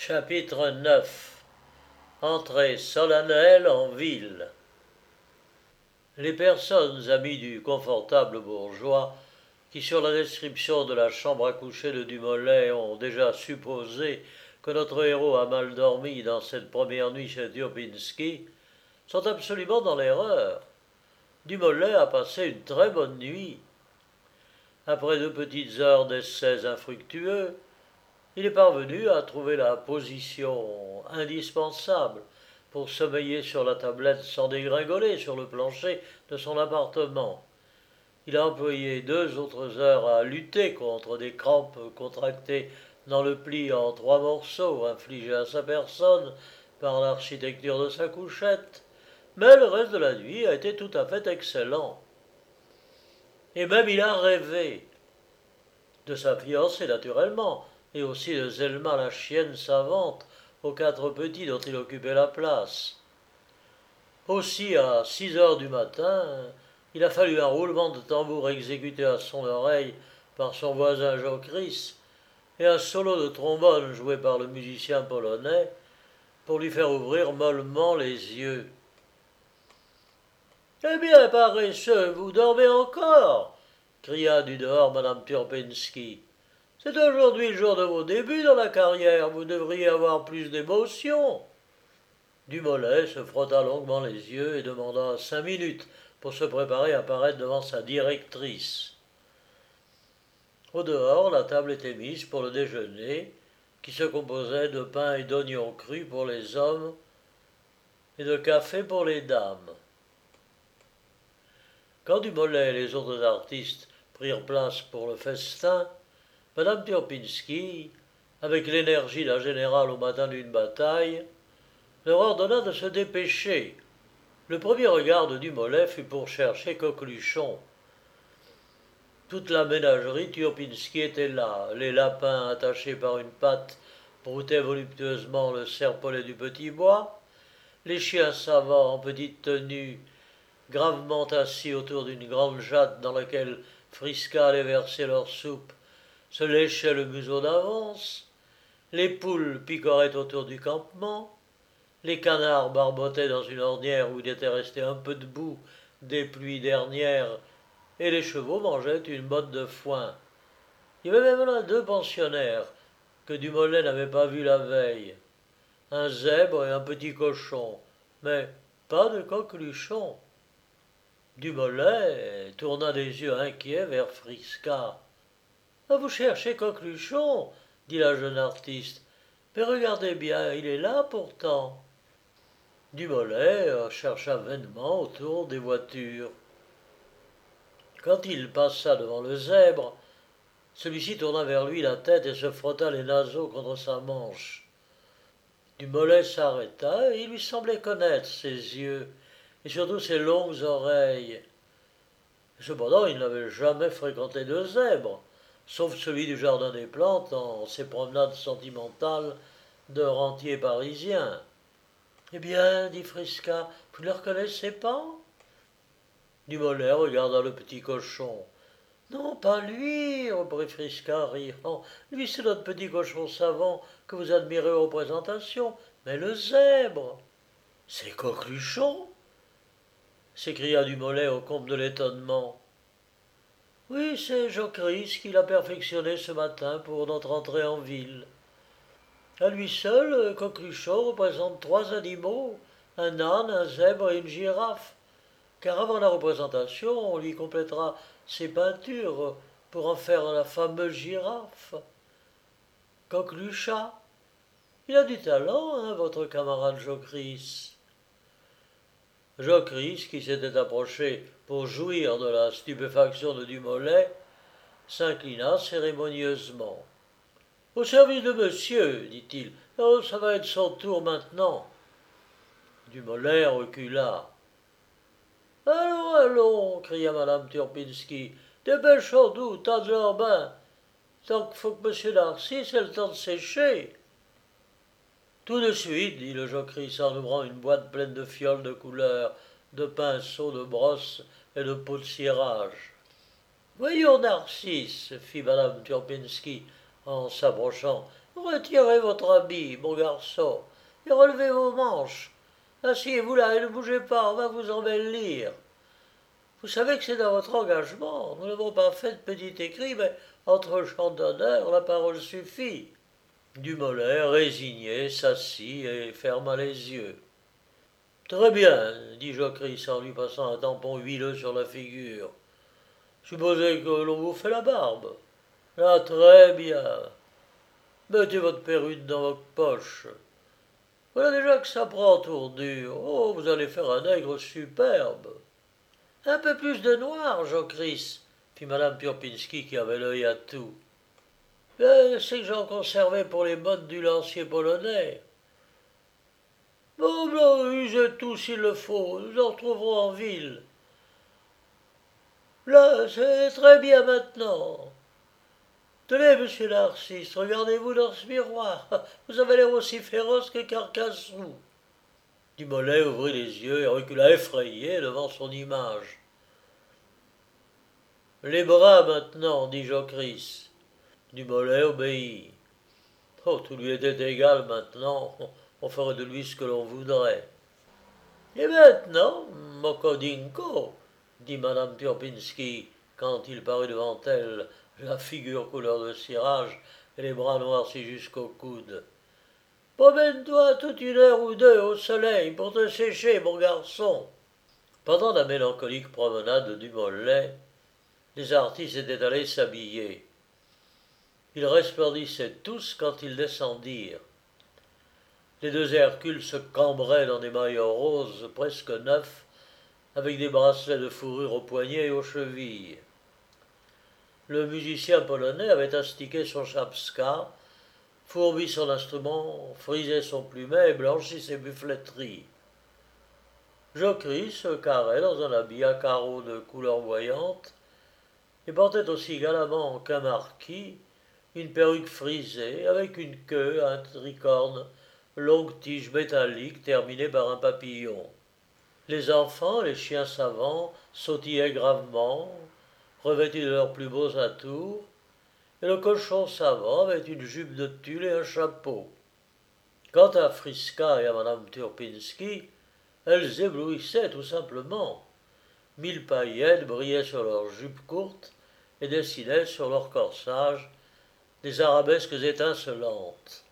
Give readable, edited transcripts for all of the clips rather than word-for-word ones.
Chapitre 9. Entrée solennelle en ville. Les personnes amies du confortable bourgeois, qui sur la description de la chambre à coucher de Dumoulin ont déjà supposé que notre héros a mal dormi dans cette première nuit chez Turpinski, sont absolument dans l'erreur. Dumoulin a passé une très bonne nuit. Après 2 petites heures d'essais infructueux, il est parvenu à trouver la position indispensable pour sommeiller sur la tablette sans dégringoler sur le plancher de son appartement. Il a employé 2 autres heures à lutter contre des crampes contractées dans le pli en 3 morceaux infligés à sa personne par l'architecture de sa couchette, mais le reste de la nuit a été tout à fait excellent. Et même il a rêvé de sa fiancée naturellement, et aussi de Zelma la chienne savante, aux 4 petits dont il occupait la place. Aussi, à 6 heures du matin, il a fallu un roulement de tambour exécuté à son oreille par son voisin Jocrisse et un solo de trombone joué par le musicien polonais pour lui faire ouvrir mollement les yeux. « Eh bien, paresseux, vous dormez encore » cria du dehors madame Turpinski. « C'est aujourd'hui le jour de vos débuts dans la carrière, vous devriez avoir plus d'émotion. » Dumoulin se frotta longuement les yeux et demanda 5 minutes pour se préparer à paraître devant sa directrice. Au dehors, la table était mise pour le déjeuner, qui se composait de pain et d'oignons crus pour les hommes et de café pour les dames. Quand Dumoulin et les autres artistes prirent place pour le festin, madame Turpinski, avec l'énergie d'un général au matin d'une bataille, leur ordonna de se dépêcher. Le premier regard de Dumoulin fut pour chercher Coqueluchon. Toute la ménagerie Turpinski était là. Les lapins attachés par une patte broutaient voluptueusement le serpolet du petit bois. Les chiens savants en petite tenue, gravement assis autour d'une grande jatte dans laquelle Friska allait verser leur soupe, se léchaient le museau d'avance. Les poules picoraient autour du campement. Les canards barbotaient dans une ornière où il était resté un peu de boue des pluies dernières, et les chevaux mangeaient une botte de foin. Il y avait même là 2 pensionnaires que Dumoulin n'avait pas vus la veille, un zèbre et un petit cochon, mais pas de Coqueluchon. Dumoulin tourna des yeux inquiets vers Friska. « Vous cherchez Coqueluchon » dit la jeune artiste. « Mais regardez bien, il est là pourtant. » Dumoulin chercha vainement autour des voitures. Quand il passa devant le zèbre, celui-ci tourna vers lui la tête et se frotta les naseaux contre sa manche. Dumoulin s'arrêta et il lui semblait connaître ses yeux et surtout ses longues oreilles. Cependant, il n'avait jamais fréquenté de zèbre, sauf celui du Jardin des Plantes en ses promenades sentimentales de rentier parisien. « Eh bien, dit Friska, vous ne le reconnaissez pas ?» Dumoulin regarda le petit cochon. « Non, pas lui, reprit Friska, riant. Lui, c'est notre petit cochon savant que vous admirez aux représentations, mais le zèbre. »« C'est Coqueluchon » s'écria Dumoulin au comble de l'étonnement. « Oui, c'est Jocrisse qui l'a perfectionné ce matin pour notre entrée en ville. À lui seul, Coqueluchon représente 3 animaux, un âne, un zèbre et une girafe, car avant la représentation, on lui complétera ses peintures pour en faire la fameuse girafe. Coqueluchat, il a du talent, hein, votre camarade Jocrisse. » Jocrisse, qui s'était approché pour jouir de la stupéfaction de Dumoulin, s'inclina cérémonieusement. « Au service de monsieur, dit-il. Oh, ça va être son tour maintenant. » Dumoulin recula. « Allons, allons, cria madame Turpinski. Dépêchons-nous, tas de larbin. Tant qu'il faut que monsieur Narcisse ait le temps de sécher. » Tout de suite, dit le Jocrisse en ouvrant une boîte pleine de fioles de couleur, de pinceaux, de brosses et de pots de cirage. « Voyons, Narcisse, fit madame Turpinski en s'approchant Retirez votre habit, mon garçon, et relevez vos manches. Asseyez-vous là et ne bougez pas, on va vous embellir. Vous savez que c'est dans votre engagement. Nous n'avons pas fait de petit écrit, mais entre chants d'honneur, la parole suffit. Dumoulin, résigné, s'assit et ferma les yeux. Très bien, dit Jocrisse en lui passant un tampon huileux sur la figure. Supposez que l'on vous fait la barbe. Là, très bien. Mettez votre perruque dans votre poche. Voilà déjà que ça prend tournure. Oh, vous allez faire un nègre superbe. Un peu plus de noir, Jocrisse, fit madame Turpinski qui avait l'œil à tout. C'est que j'en conservais pour les bottes du lancier polonais. Bon, usez tout s'il le faut, nous en retrouverons en ville. Là, c'est très bien maintenant. Tenez, monsieur Narcisse, regardez-vous dans ce miroir. Vous avez l'air aussi féroce que Carcassonne. Dumoulin ouvrit les yeux et recula effrayé devant son image. Les bras maintenant, dit Jocrisse. Dumoulin obéit. Oh, tout lui était égal maintenant, on ferait de lui ce que l'on voudrait. Et maintenant, Mokodinko, dit madame Turpinski, quand il parut devant elle, la figure couleur de cirage et les bras noircis jusqu'au coude. Promène-toi toute une heure ou deux au soleil pour te sécher, mon garçon. Pendant la mélancolique promenade du Mollet, les artistes étaient allés s'habiller. Ils resplendissaient tous quand ils descendirent. Les deux Hercules se cambraient dans des maillots roses presque neufs, avec des bracelets de fourrure aux poignets et aux chevilles. Le musicien polonais avait astiqué son chapska, fourbi son instrument, frisé son plumet et blanchi ses buffleteries. Jocrisse se carrait dans un habit à carreaux de couleur voyante et portait aussi galamment qu'un marquis une perruque frisée avec une queue, un tricorne, longue tige métallique terminée par un papillon. Les enfants, les chiens savants, sautillaient gravement, revêtus de leurs plus beaux atours, et le cochon savant avait une jupe de tulle et un chapeau. Quant à Friska et à madame Turpinski, elles éblouissaient tout simplement. 1000 paillettes brillaient sur leurs jupes courtes et dessinaient sur leur corsage des arabesques étincelantes.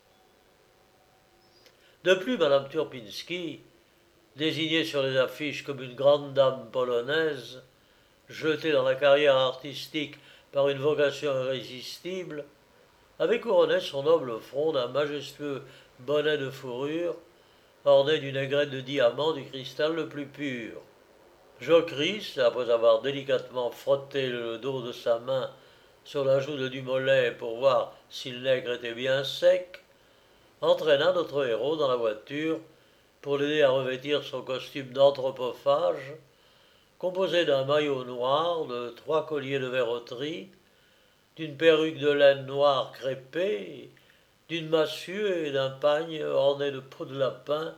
De plus, madame Turpinski, désignée sur les affiches comme une grande dame polonaise, jetée dans la carrière artistique par une vocation irrésistible, avait couronné son noble front d'un majestueux bonnet de fourrure, orné d'une aigrette de diamants du cristal le plus pur. Jocrisse, après avoir délicatement frotté le dos de sa main sur la joue de Dumoulin pour voir si le nègre était bien sec, entraîna notre héros dans la voiture pour l'aider à revêtir son costume d'anthropophage, composé d'un maillot noir, de 3 colliers de verroterie, d'une perruque de laine noire crêpée, d'une massue et d'un pagne orné de peau de lapin,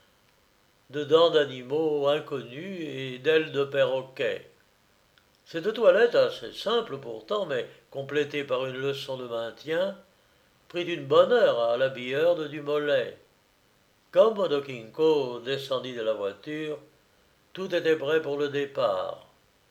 de dents d'animaux inconnus et d'ailes de perroquet. Cette toilette, assez simple pourtant, mais complétée par une leçon de maintien, prit une bonne heure à l'habilleur de Dumoulin. Quand Modokinko descendit de la voiture, tout était prêt pour le départ.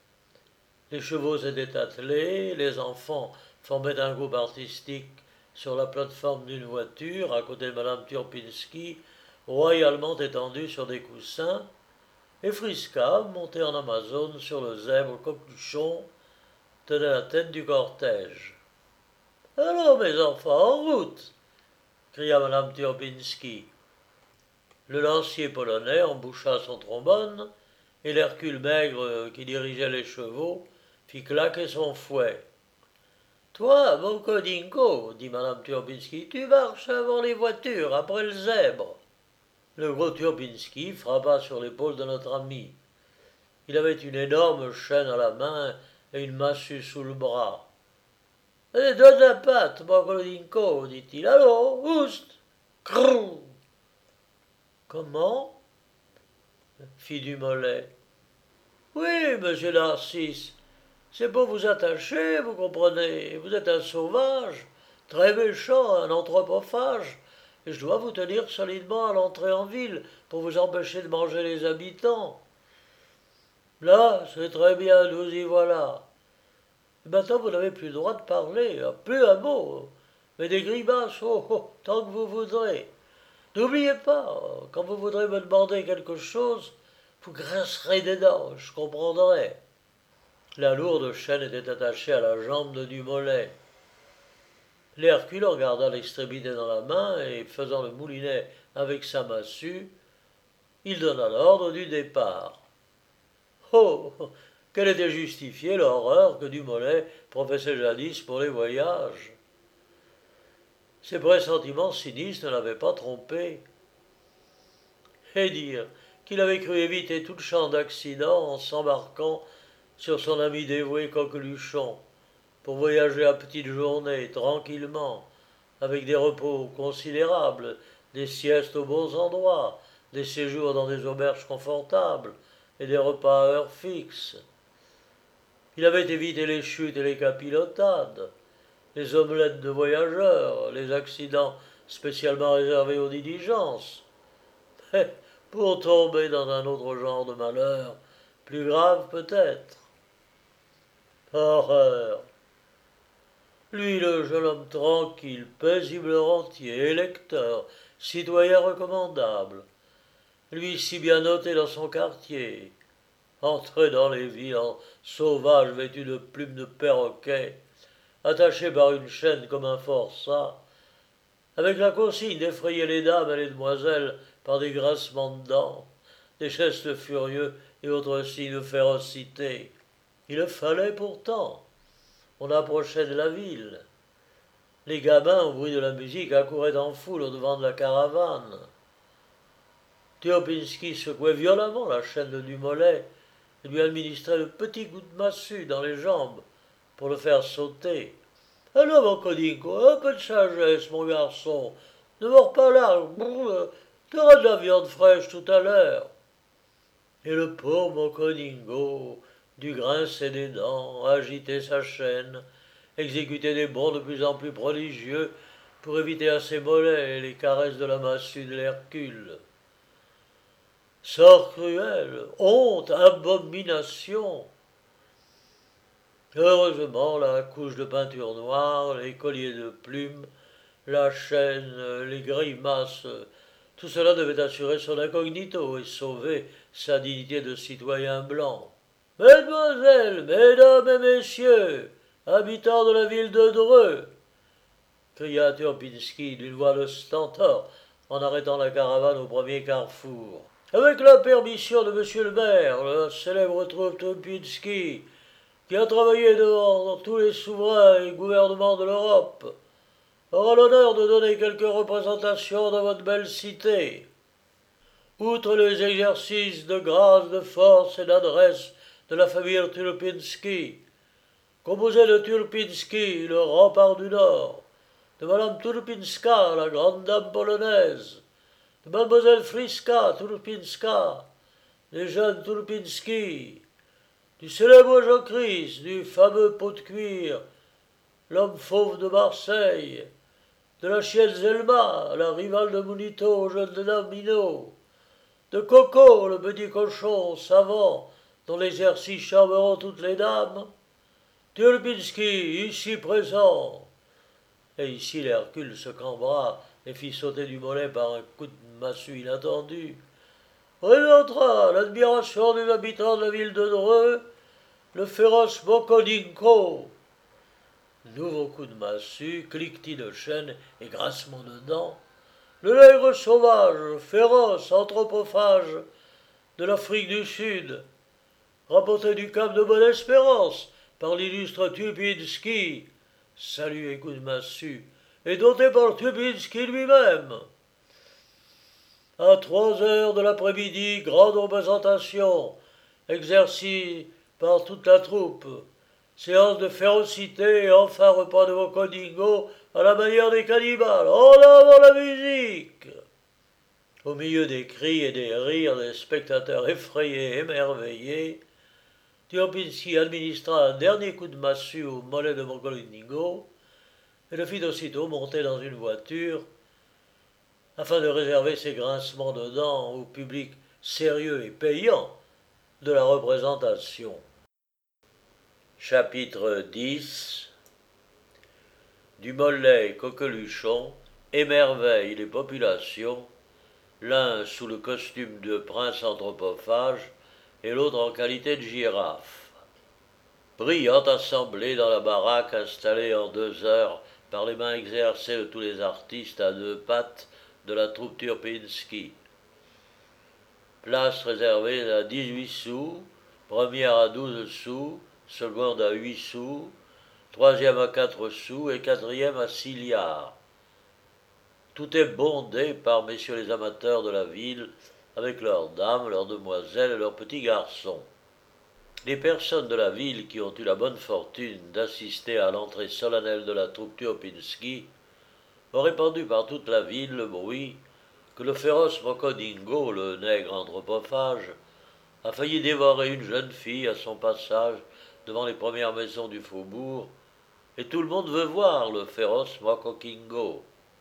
Les chevaux étaient attelés, les enfants formaient un groupe artistique sur la plateforme d'une voiture, à côté de madame Turpinski, royalement étendue sur des coussins, et Friska, monté en Amazone sur le zèbre coqueluchon, tenait la tête du cortège. Alors, mes enfants, en route cria madame Turpinski. Le lancier polonais emboucha son trombone, et l'Hercule maigre qui dirigeait les chevaux fit claquer son fouet. Toi, mon Kodinko, dit madame Turpinski, tu marches avant les voitures, après le zèbre. Le gros Turpinski frappa sur l'épaule de notre ami. Il avait une énorme chaîne à la main et une massue sous le bras. Donne la patte, mon Kodinko, dit-il. Allons, oust Crrr. Comment fit Dumoulin. Oui, monsieur Narcisse, c'est pour vous attacher, vous comprenez. Vous êtes un sauvage, très méchant, un anthropophage, et je dois vous tenir solidement à l'entrée en ville pour vous empêcher de manger les habitants. Là, c'est très bien, nous y voilà. Et maintenant, vous n'avez plus le droit de parler, plus un mot, mais des grimaces, tant que vous voudrez. N'oubliez pas, quand vous voudrez me demander quelque chose, vous grincerez des dents, je comprendrai. La lourde chaîne était attachée à la jambe de Dumollet. L'Hercule regarda l'extrémité dans la main et, faisant le moulinet avec sa massue, il donna l'ordre du départ. Oh, quelle était justifiée l'horreur que Dumollet professait jadis pour les voyages. Ses pressentiments sinistres ne l'avaient pas trompé. Et dire qu'il avait cru éviter tout champ d'accident en s'embarquant sur son ami dévoué Coqueluchon, pour voyager à petites journées, tranquillement, avec des repos considérables, des siestes aux bons endroits, des séjours dans des auberges confortables et des repas à heure fixe. Il avait évité les chutes et les capilotades, les omelettes de voyageurs, les accidents spécialement réservés aux diligences. Mais pour tomber dans un autre genre de malheur, plus grave peut-être. Horreur! Lui, le jeune homme tranquille, paisible rentier, électeur, citoyen recommandable, lui si bien noté dans son quartier, entrer dans les villes en sauvage vêtu de plumes de perroquet, attaché par une chaîne comme un forçat, avec la consigne d'effrayer les dames et les demoiselles par des grincements de dents, des gestes furieux et autres signes de férocité. Il le fallait pourtant. On approchait de la ville. Les gamins, au bruit de la musique, accouraient en foule au-devant de la caravane. Théopinski secouait violemment la chaîne de Dumollet et lui administrait de petits coups de massue dans les jambes pour le faire sauter. Alors, mon codingo, un peu de sagesse, mon garçon. Ne mords pas là. T'auras de la viande fraîche tout à l'heure. Et le pauvre Mocconingo dut grincer des dents, agiter sa chaîne, exécuter des bonds de plus en plus prodigieux pour éviter à ses mollets les caresses de la massue de l'Hercule. Sort cruel, honte, abomination. Heureusement, la couche de peinture noire, les colliers de plumes, la chaîne, les grimaces, tout cela devait assurer son incognito et sauver sa dignité de citoyen blanc. Mesdemoiselles, mesdames et messieurs, habitants de la ville de Dreux, cria Turpinski d'une voix de stentor en arrêtant la caravane au premier carrefour. Avec la permission de monsieur le maire, le célèbre troupe Turpinski, qui a travaillé devant tous les souverains et gouvernements de l'Europe, aura l'honneur de donner quelques représentations dans votre belle cité. Outre les exercices de grâce, de force et d'adresse de la famille Turpinski, composée de Turpinski, le rempart du Nord, de madame Turpinska, la grande dame polonaise, de mademoiselle Friska Turpinska, des jeunes Turpinski, du célèbre Jean-Christ, du fameux pot de cuir, l'homme fauve de Marseille, de la chienne Zelma, la rivale de Munito, jeune dame Minot, de Coco, le petit cochon savant dont l'exercice charmeront toutes les dames, Turpinski, ici présent. Et ici l'Hercule se cambra et fit sauter du mollet par un coup de massue inattendu. Présentera l'admiration des habitants de la ville de Dreux, le féroce Mocconinco. Nouveau coup de massue, cliquetis de chaîne et grincement de dents. Le nègre sauvage, féroce, anthropophage de l'Afrique du Sud, rapporté du cap de Bonne-Espérance par l'illustre Turpinski, salut et coup de massue, et doté par Turpinski lui-même. À 3 heures de l'après-midi, grande représentation, exercice par toute la troupe. Séance de férocité et enfin repas de Mocconingo à la manière des cannibales. En avant la musique! Au milieu des cris et des rires des spectateurs effrayés et émerveillés, Turpinski administra un dernier coup de massue au mollet de Mocconingo et le fit aussitôt monter dans une voiture afin de réserver ses grincements de dents au public sérieux et payant de la représentation. Chapitre 10. Du Mollet et Coqueluchon émerveillent les populations, l'un sous le costume de prince anthropophage et l'autre en qualité de girafe. Brillante assemblée dans la baraque installée en 2 heures par les mains exercées de tous les artistes à 2 pattes de la troupe Turpinski. Place réservée à 18 sous, première à 12 sous, seconde à 8 sous, troisième à 4 sous et quatrième à 6 liards. Tout est bondé par messieurs les amateurs de la ville, avec leurs dames, leurs demoiselles et leurs petits garçons. Les personnes de la ville qui ont eu la bonne fortune d'assister à l'entrée solennelle de la troupe Turpinski ont répandu par toute la ville le bruit que le féroce Mocodingo, le nègre anthropophage, a failli dévorer une jeune fille à son passage devant les premières maisons du faubourg, et tout le monde veut voir le féroce Mocodingo.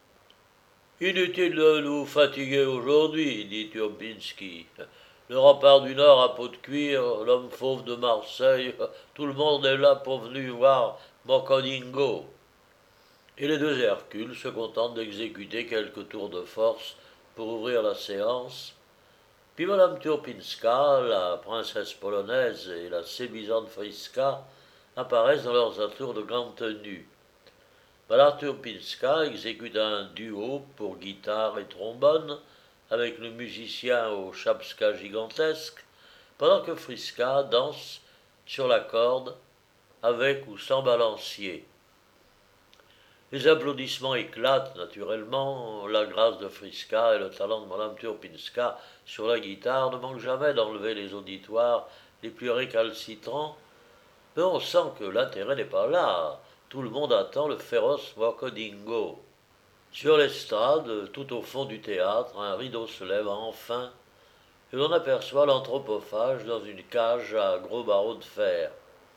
Inutile de nous fatiguer aujourd'hui, dit Turpinski. Le rempart du Nord à peau de cuir, l'homme fauve de Marseille, tout le monde est là pour venir voir Mocodingo. Et les deux Hercules se contentent d'exécuter quelques tours de force pour ouvrir la séance. Puis Madame Turpinska, la princesse polonaise et la séduisante Friska apparaissent dans leurs atours de grande tenue. Madame Turpinska exécute un duo pour guitare et trombone avec le musicien au chapska gigantesque, pendant que Friska danse sur la corde avec ou sans balancier. Les applaudissements éclatent naturellement, la grâce de Friska et le talent de Madame Turpinska sur la guitare ne manquent jamais d'enlever les auditoires les plus récalcitrants, mais on sent que l'intérêt n'est pas là. Tout le monde attend le féroce Mocodingo. Sur l'estrade, tout au fond du théâtre, un rideau se lève enfin, et l'on aperçoit l'anthropophage dans une cage à gros barreaux de fer.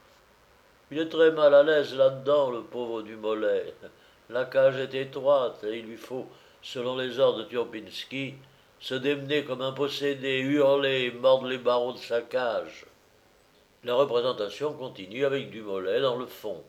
Il est très mal à l'aise là-dedans, le pauvre du Mollet. La cage est étroite et il lui faut, selon les ordres de Turpinski, se démener comme un possédé, hurler et mordre les barreaux de sa cage. La représentation continue avec du Mollet dans le fond.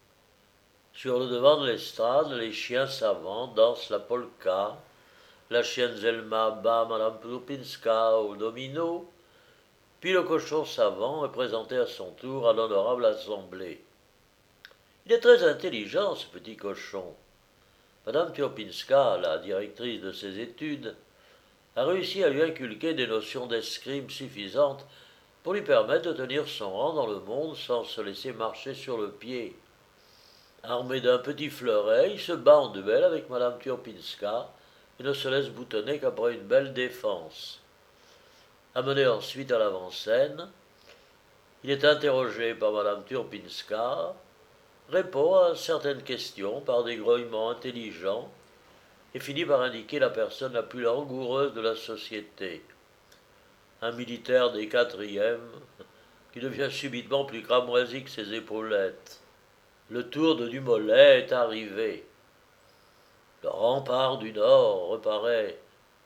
Sur le devant de l'estrade, les chiens savants dansent la polka, la chienne Zelma bat Madame Turpinska au domino, puis le cochon savant est présenté à son tour à l'honorable assemblée. Il est très intelligent, ce petit cochon. Madame Turpinska, la directrice de ses études, a réussi à lui inculquer des notions d'escrime suffisantes pour lui permettre de tenir son rang dans le monde sans se laisser marcher sur le pied. Armé d'un petit fleuret, il se bat en duel avec Madame Turpinska et ne se laisse boutonner qu'après une belle défense. Amené ensuite à l'avant-scène, il est interrogé par Madame Turpinska, répond à certaines questions par des grognements intelligents et finit par indiquer la personne la plus langoureuse de la société. Un militaire des 4e qui devient subitement plus cramoisi que ses épaulettes. Le tour de Dumollet est arrivé. Le rempart du Nord reparaît.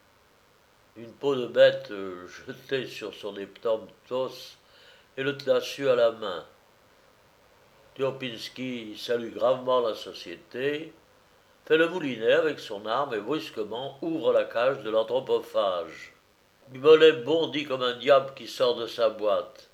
Une peau de bête jetée sur son éptemptos et le tlassu à la main. Turpinski salue gravement la société, fait le moulinet avec son arme et brusquement ouvre la cage de l'anthropophage. Dumollet bondit comme un diable qui sort de sa boîte.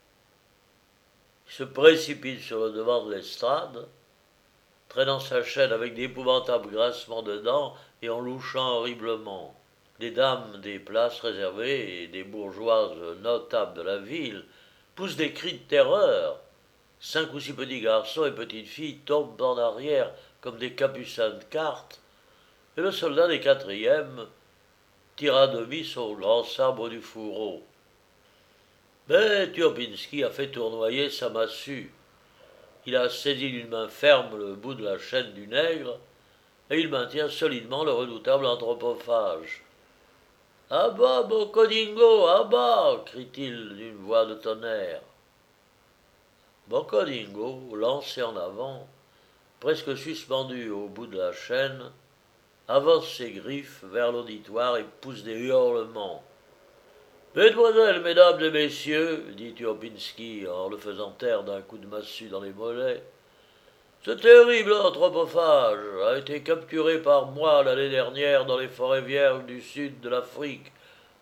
Il se précipite sur le devant de l'estrade, traînant sa chaîne avec d'épouvantables grincements de dents et en louchant horriblement. Des dames des places réservées et des bourgeoises notables de la ville poussent des cris de terreur. 5 ou 6 petits garçons et petites filles tombent en arrière comme des capucins de cartes, et le soldat des 4e tire à demi son grand sabre du fourreau. Mais Turpinski a fait tournoyer sa massue. Il a saisi d'une main ferme le bout de la chaîne du nègre, et il maintient solidement le redoutable anthropophage. « À bas, Mocodingo, à bas !» crie-t-il d'une voix de tonnerre. Mocodingo, lancé en avant, presque suspendu au bout de la chaîne, avance ses griffes vers l'auditoire et pousse des hurlements. Mesdemoiselles, mesdames et messieurs, dit Turpinski en le faisant taire d'un coup de massue dans les mollets, ce terrible anthropophage a été capturé par moi l'année dernière dans les forêts vierges du sud de l'Afrique,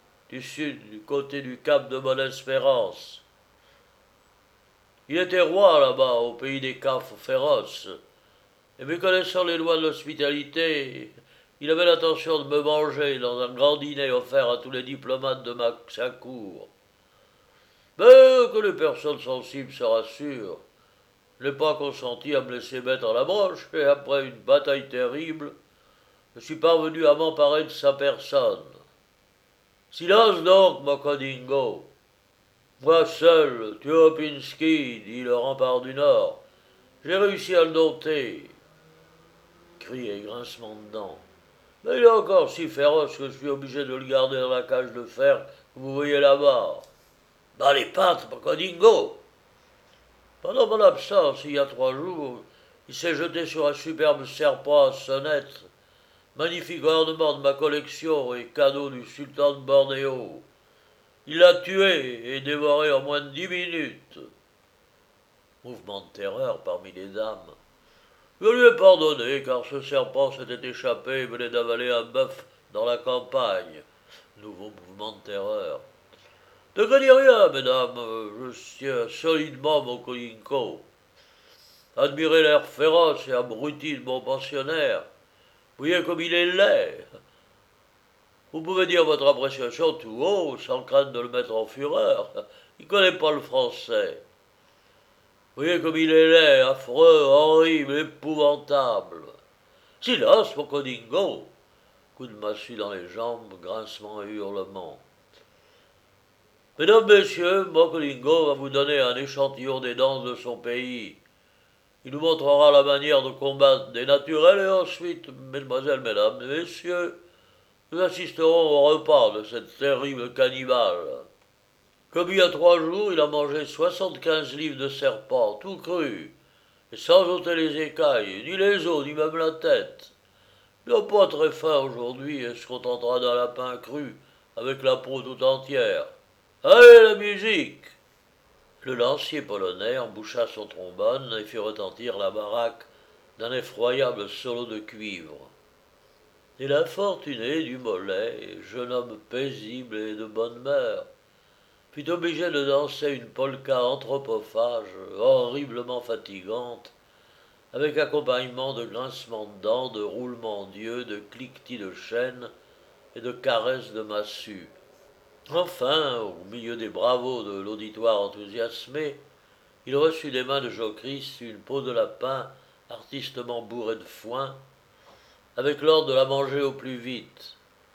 du côté du cap de Bonne-Espérance. Il était roi là-bas, au pays des cafres féroces, et méconnaissant les lois de l'hospitalité, il avait l'intention de me manger dans un grand dîner offert à tous les diplomates de sa cour. Mais que les personnes sensibles se rassurent, je n'ai pas consenti à me laisser mettre à la broche, et après une bataille terrible, je suis parvenu à m'emparer de sa personne. Silence donc, Mokhodingo. Moi seul, Turpinski, dit le rempart du Nord, j'ai réussi à le dompter. Cris et grincement de dents. Mais il est encore si féroce que je suis obligé de le garder dans la cage de fer que vous voyez là-bas. Dans les pattes, Mokhodingo. Pendant mon absence, il y a 3 jours, il s'est jeté sur un superbe serpent à sonnette, magnifique ornement de ma collection et cadeau du sultan de Bornéo. Il l'a tué et dévoré en moins de 10 minutes. Mouvement de terreur parmi les dames. Je lui ai pardonné, car ce serpent s'était échappé et venait d'avaler un bœuf dans la campagne. Nouveau mouvement de terreur. Ne craignez rien, mesdames, je tiens solidement mon Kolinko. Admirez l'air féroce et abruti de mon pensionnaire. Voyez comme il est laid. Vous pouvez dire votre appréciation tout haut, sans crainte de le mettre en fureur. Il ne connaît pas le français. Voyez comme il est laid, affreux, horrible, épouvantable. Silence, mon Codingo. Coup de massue dans les jambes, grincement et hurlement. Mesdames, messieurs, Mokolingo va vous donner un échantillon des danses de son pays. Il nous montrera la manière de combattre des naturels et ensuite, mesdemoiselles, mesdames, messieurs, nous assisterons au repas de cette terrible cannibale. Comme il y a 3 jours, il a mangé 75 livres de serpent, tout cru, et sans ôter les écailles, ni les os, ni même la tête. Il n'a pas très faim aujourd'hui et se contentera d'un lapin cru, avec la peau tout entière. Allez, la musique! Le lancier polonais emboucha son trombone et fit retentir la baraque d'un effroyable solo de cuivre. Et l'infortuné du Mollet, jeune homme paisible et de bonne mœurs, fut obligé de danser une polka anthropophage horriblement fatigante, avec accompagnement de grincements de dents, de roulements d'yeux, de cliquetis de chaînes et de caresses de massue. Enfin, au milieu des bravos de l'auditoire enthousiasmé, il reçut des mains de Jocrisse une peau de lapin artistement bourrée de foin, avec l'ordre de la manger au plus vite.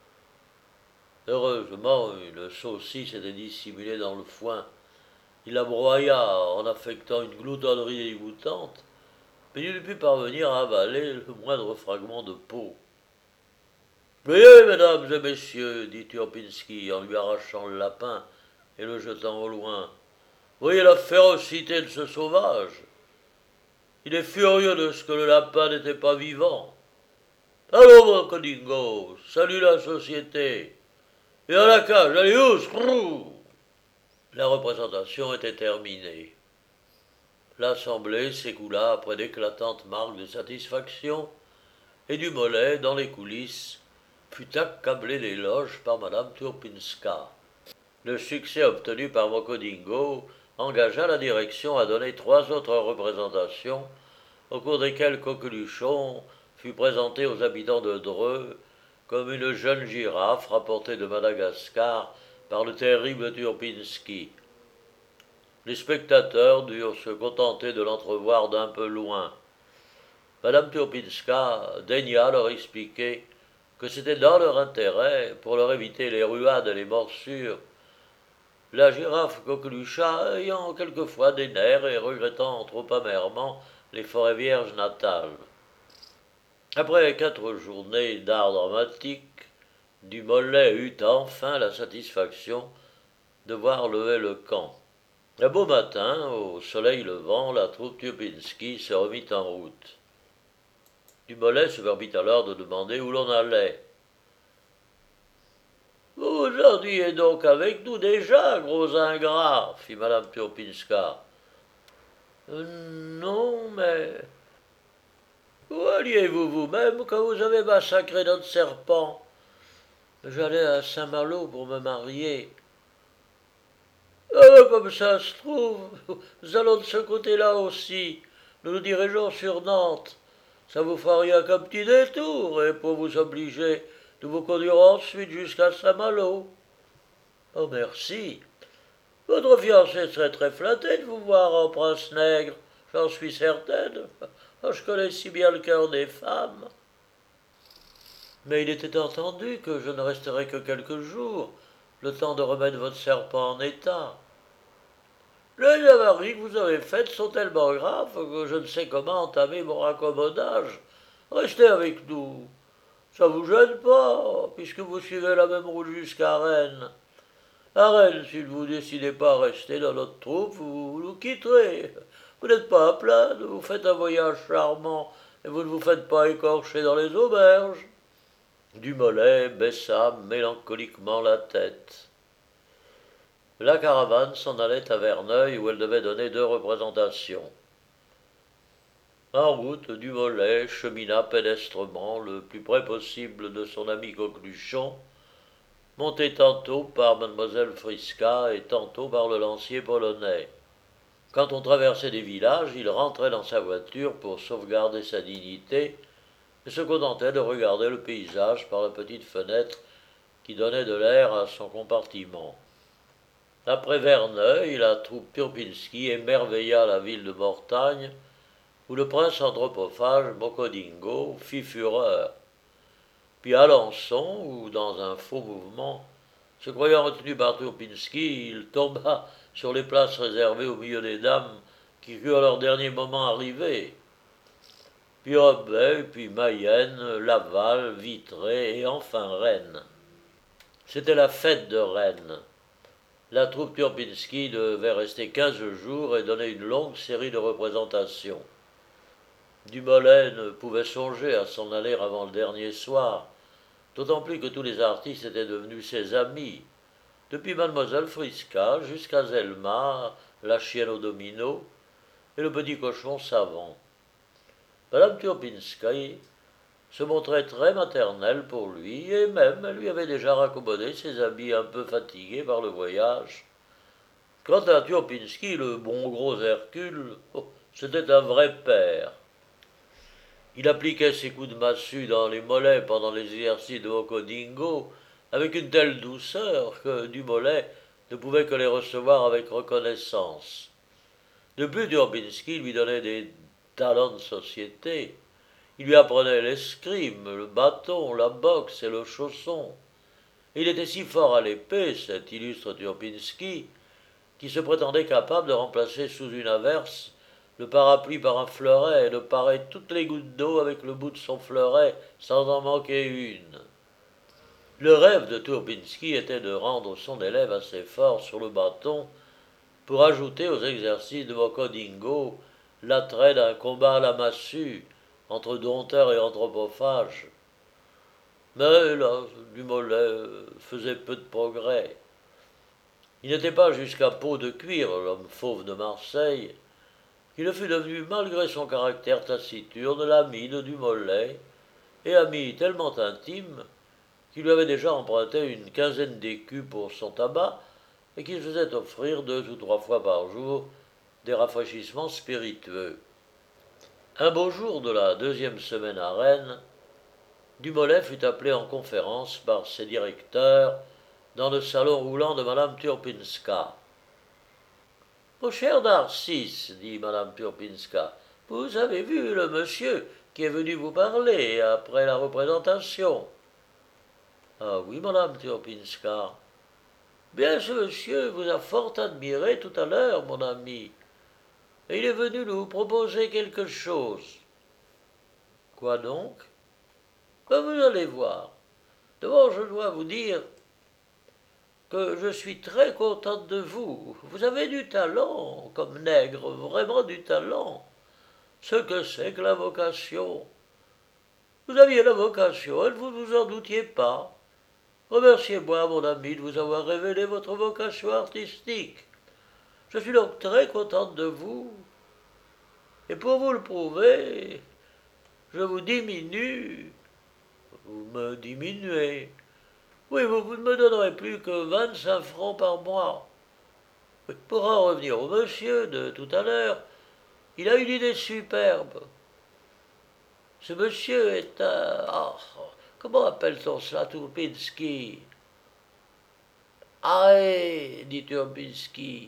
Heureusement, une saucisse était dissimulée dans le foin. Il la broya en affectant une gloutonnerie dégoûtante, mais il ne put parvenir à avaler le moindre fragment de peau. Veuillez, mesdames et messieurs, dit Turpinski en lui arrachant le lapin et le jetant au loin. Voyez la férocité de ce sauvage. Il est furieux de ce que le lapin n'était pas vivant. Allons, mon Codingo, salut la société. Et à la cage, allez, ous, La représentation était terminée. L'assemblée s'écoula après d'éclatantes marques de satisfaction, et du Mollet, dans les coulisses, fut accablé d'éloges par madame Turpinska. Le succès obtenu par Mokhodingo engagea la direction à donner 3 autres représentations, au cours desquelles Coqueluchon fut présenté aux habitants de Dreux comme une jeune girafe rapportée de Madagascar par le terrible Turpinski. Les spectateurs durent se contenter de l'entrevoir d'un peu loin. Madame Turpinska daigna leur expliquer que c'était dans leur intérêt, pour leur éviter les ruades et les morsures, la girafe coquelucha ayant quelquefois des nerfs et regrettant trop amèrement les forêts vierges natales. Après 4 journées d'art dramatique, du Mollet eut enfin la satisfaction de voir lever le camp. Un beau matin, au soleil levant, la troupe Turpinski se remit en route. Dumoulin se permit alors de demander où l'on allait. Vous ennuyez donc avec nous déjà, gros ingrat, fit madame Turpinska. Non, mais. Où alliez-vous vous-même quand vous avez massacré notre serpent? J'allais à Saint-Malo pour me marier. Ah, comme ça se trouve, nous allons de ce côté-là aussi. Nous nous dirigeons sur Nantes. Ça vous fera rien qu'un petit détour, et pour vous obliger, nous vous conduirons ensuite jusqu'à Saint-Malo. Oh, merci. Votre fiancé serait très flatté de vous voir en prince nègre, j'en suis certaine. Oh, je connais si bien le cœur des femmes. Mais il était entendu que je ne resterai que quelques jours, le temps de remettre votre serpent en état. Les avaries que vous avez faites sont tellement graves que je ne sais comment entamer mon raccommodage. Restez avec nous. Ça vous gêne pas, puisque vous suivez la même route jusqu'à Rennes. À Rennes, si vous ne décidez pas à rester dans notre troupe, vous nous quitterez. Vous n'êtes pas à plaindre, vous faites un voyage charmant et vous ne vous faites pas écorcher dans les auberges. Dumoulin baissa mélancoliquement la tête. La caravane s'en allait à Verneuil où elle devait donner 2 représentations. En route, Dumoulin chemina pédestrement le plus près possible de son ami Coqueluchon, monté tantôt par mademoiselle Friska et tantôt par le lancier polonais. Quand on traversait des villages, il rentrait dans sa voiture pour sauvegarder sa dignité et se contentait de regarder le paysage par la petite fenêtre qui donnait de l'air à son compartiment. Après Verneuil, la troupe Turpinski émerveilla la ville de Mortagne, où le prince anthropophage Mocodingo fit fureur. Puis à Alençon, où, dans un faux mouvement, se croyant retenu par Turpinski, il tomba sur les places réservées au milieu des dames qui crurent leur dernier moment arrivé. Puis Rebais, puis Mayenne, Laval, Vitré et enfin Rennes. C'était la fête de Rennes. La troupe Turpinski devait rester 15 jours et donner une longue série de représentations. Dumoulin ne pouvait songer à s'en aller avant le dernier soir, d'autant plus que tous les artistes étaient devenus ses amis, depuis mademoiselle Friska jusqu'à Zelma, la chienne au domino, et le petit cochon savant. Madame Turpinski se montrait très maternelle pour lui, et même elle lui avait déjà raccommodé ses habits un peu fatigués par le voyage. Quant à Turpinski, le bon gros Hercule, c'était un vrai père. Il appliquait ses coups de massue dans les mollets pendant les exercices de Mocodingo avec une telle douceur que Dumoulin ne pouvait que les recevoir avec reconnaissance. De plus, Turpinski lui donnait des talents de société. Il lui apprenait l'escrime, le bâton, la boxe et le chausson. Et il était si fort à l'épée, cet illustre Turpinski, qui se prétendait capable de remplacer sous une averse le parapluie par un fleuret et de parer toutes les gouttes d'eau avec le bout de son fleuret sans en manquer une. Le rêve de Turpinski était de rendre son élève assez fort sur le bâton pour ajouter aux exercices de Mocodingo l'attrait d'un combat à la massue entre dompteurs et anthropophages. Mais là, Dumoulin faisait peu de progrès. Il n'était pas jusqu'à peau de cuir, l'homme fauve de Marseille. Il fut devenu, malgré son caractère taciturne, l'ami de Dumoulin, et ami tellement intime qu'il lui avait déjà emprunté une quinzaine d'écus pour son tabac et qu'il faisait offrir 2 ou 3 fois par jour des rafraîchissements spiritueux. Un beau jour de la 2e semaine à Rennes, Dumoulin fut appelé en conférence par ses directeurs dans le salon roulant de madame Turpinska. Mon cher Narcisse, dit madame Turpinska, vous avez vu le monsieur qui est venu vous parler après la représentation? Ah oui, madame Turpinska. Bien, ce monsieur vous a fort admiré tout à l'heure, mon ami, et il est venu nous proposer quelque chose. Quoi donc? Ben, vous allez voir. D'abord, je dois vous dire que je suis très contente de vous. Vous avez du talent, comme nègre, vraiment du talent. Ce que c'est que la vocation. Vous aviez la vocation et vous ne vous en doutiez pas. Remerciez-moi, mon ami, de vous avoir révélé votre vocation artistique. Je suis donc très contente de vous. Et pour vous le prouver, je vous diminue. Vous me diminuez. Oui, vous ne me donnerez plus que 25 francs par mois. Oui, pour en revenir au monsieur de tout à l'heure, il a une idée superbe. Ce monsieur est un... comment appelle-t-on cela, Turbinski? Dit Turbinski.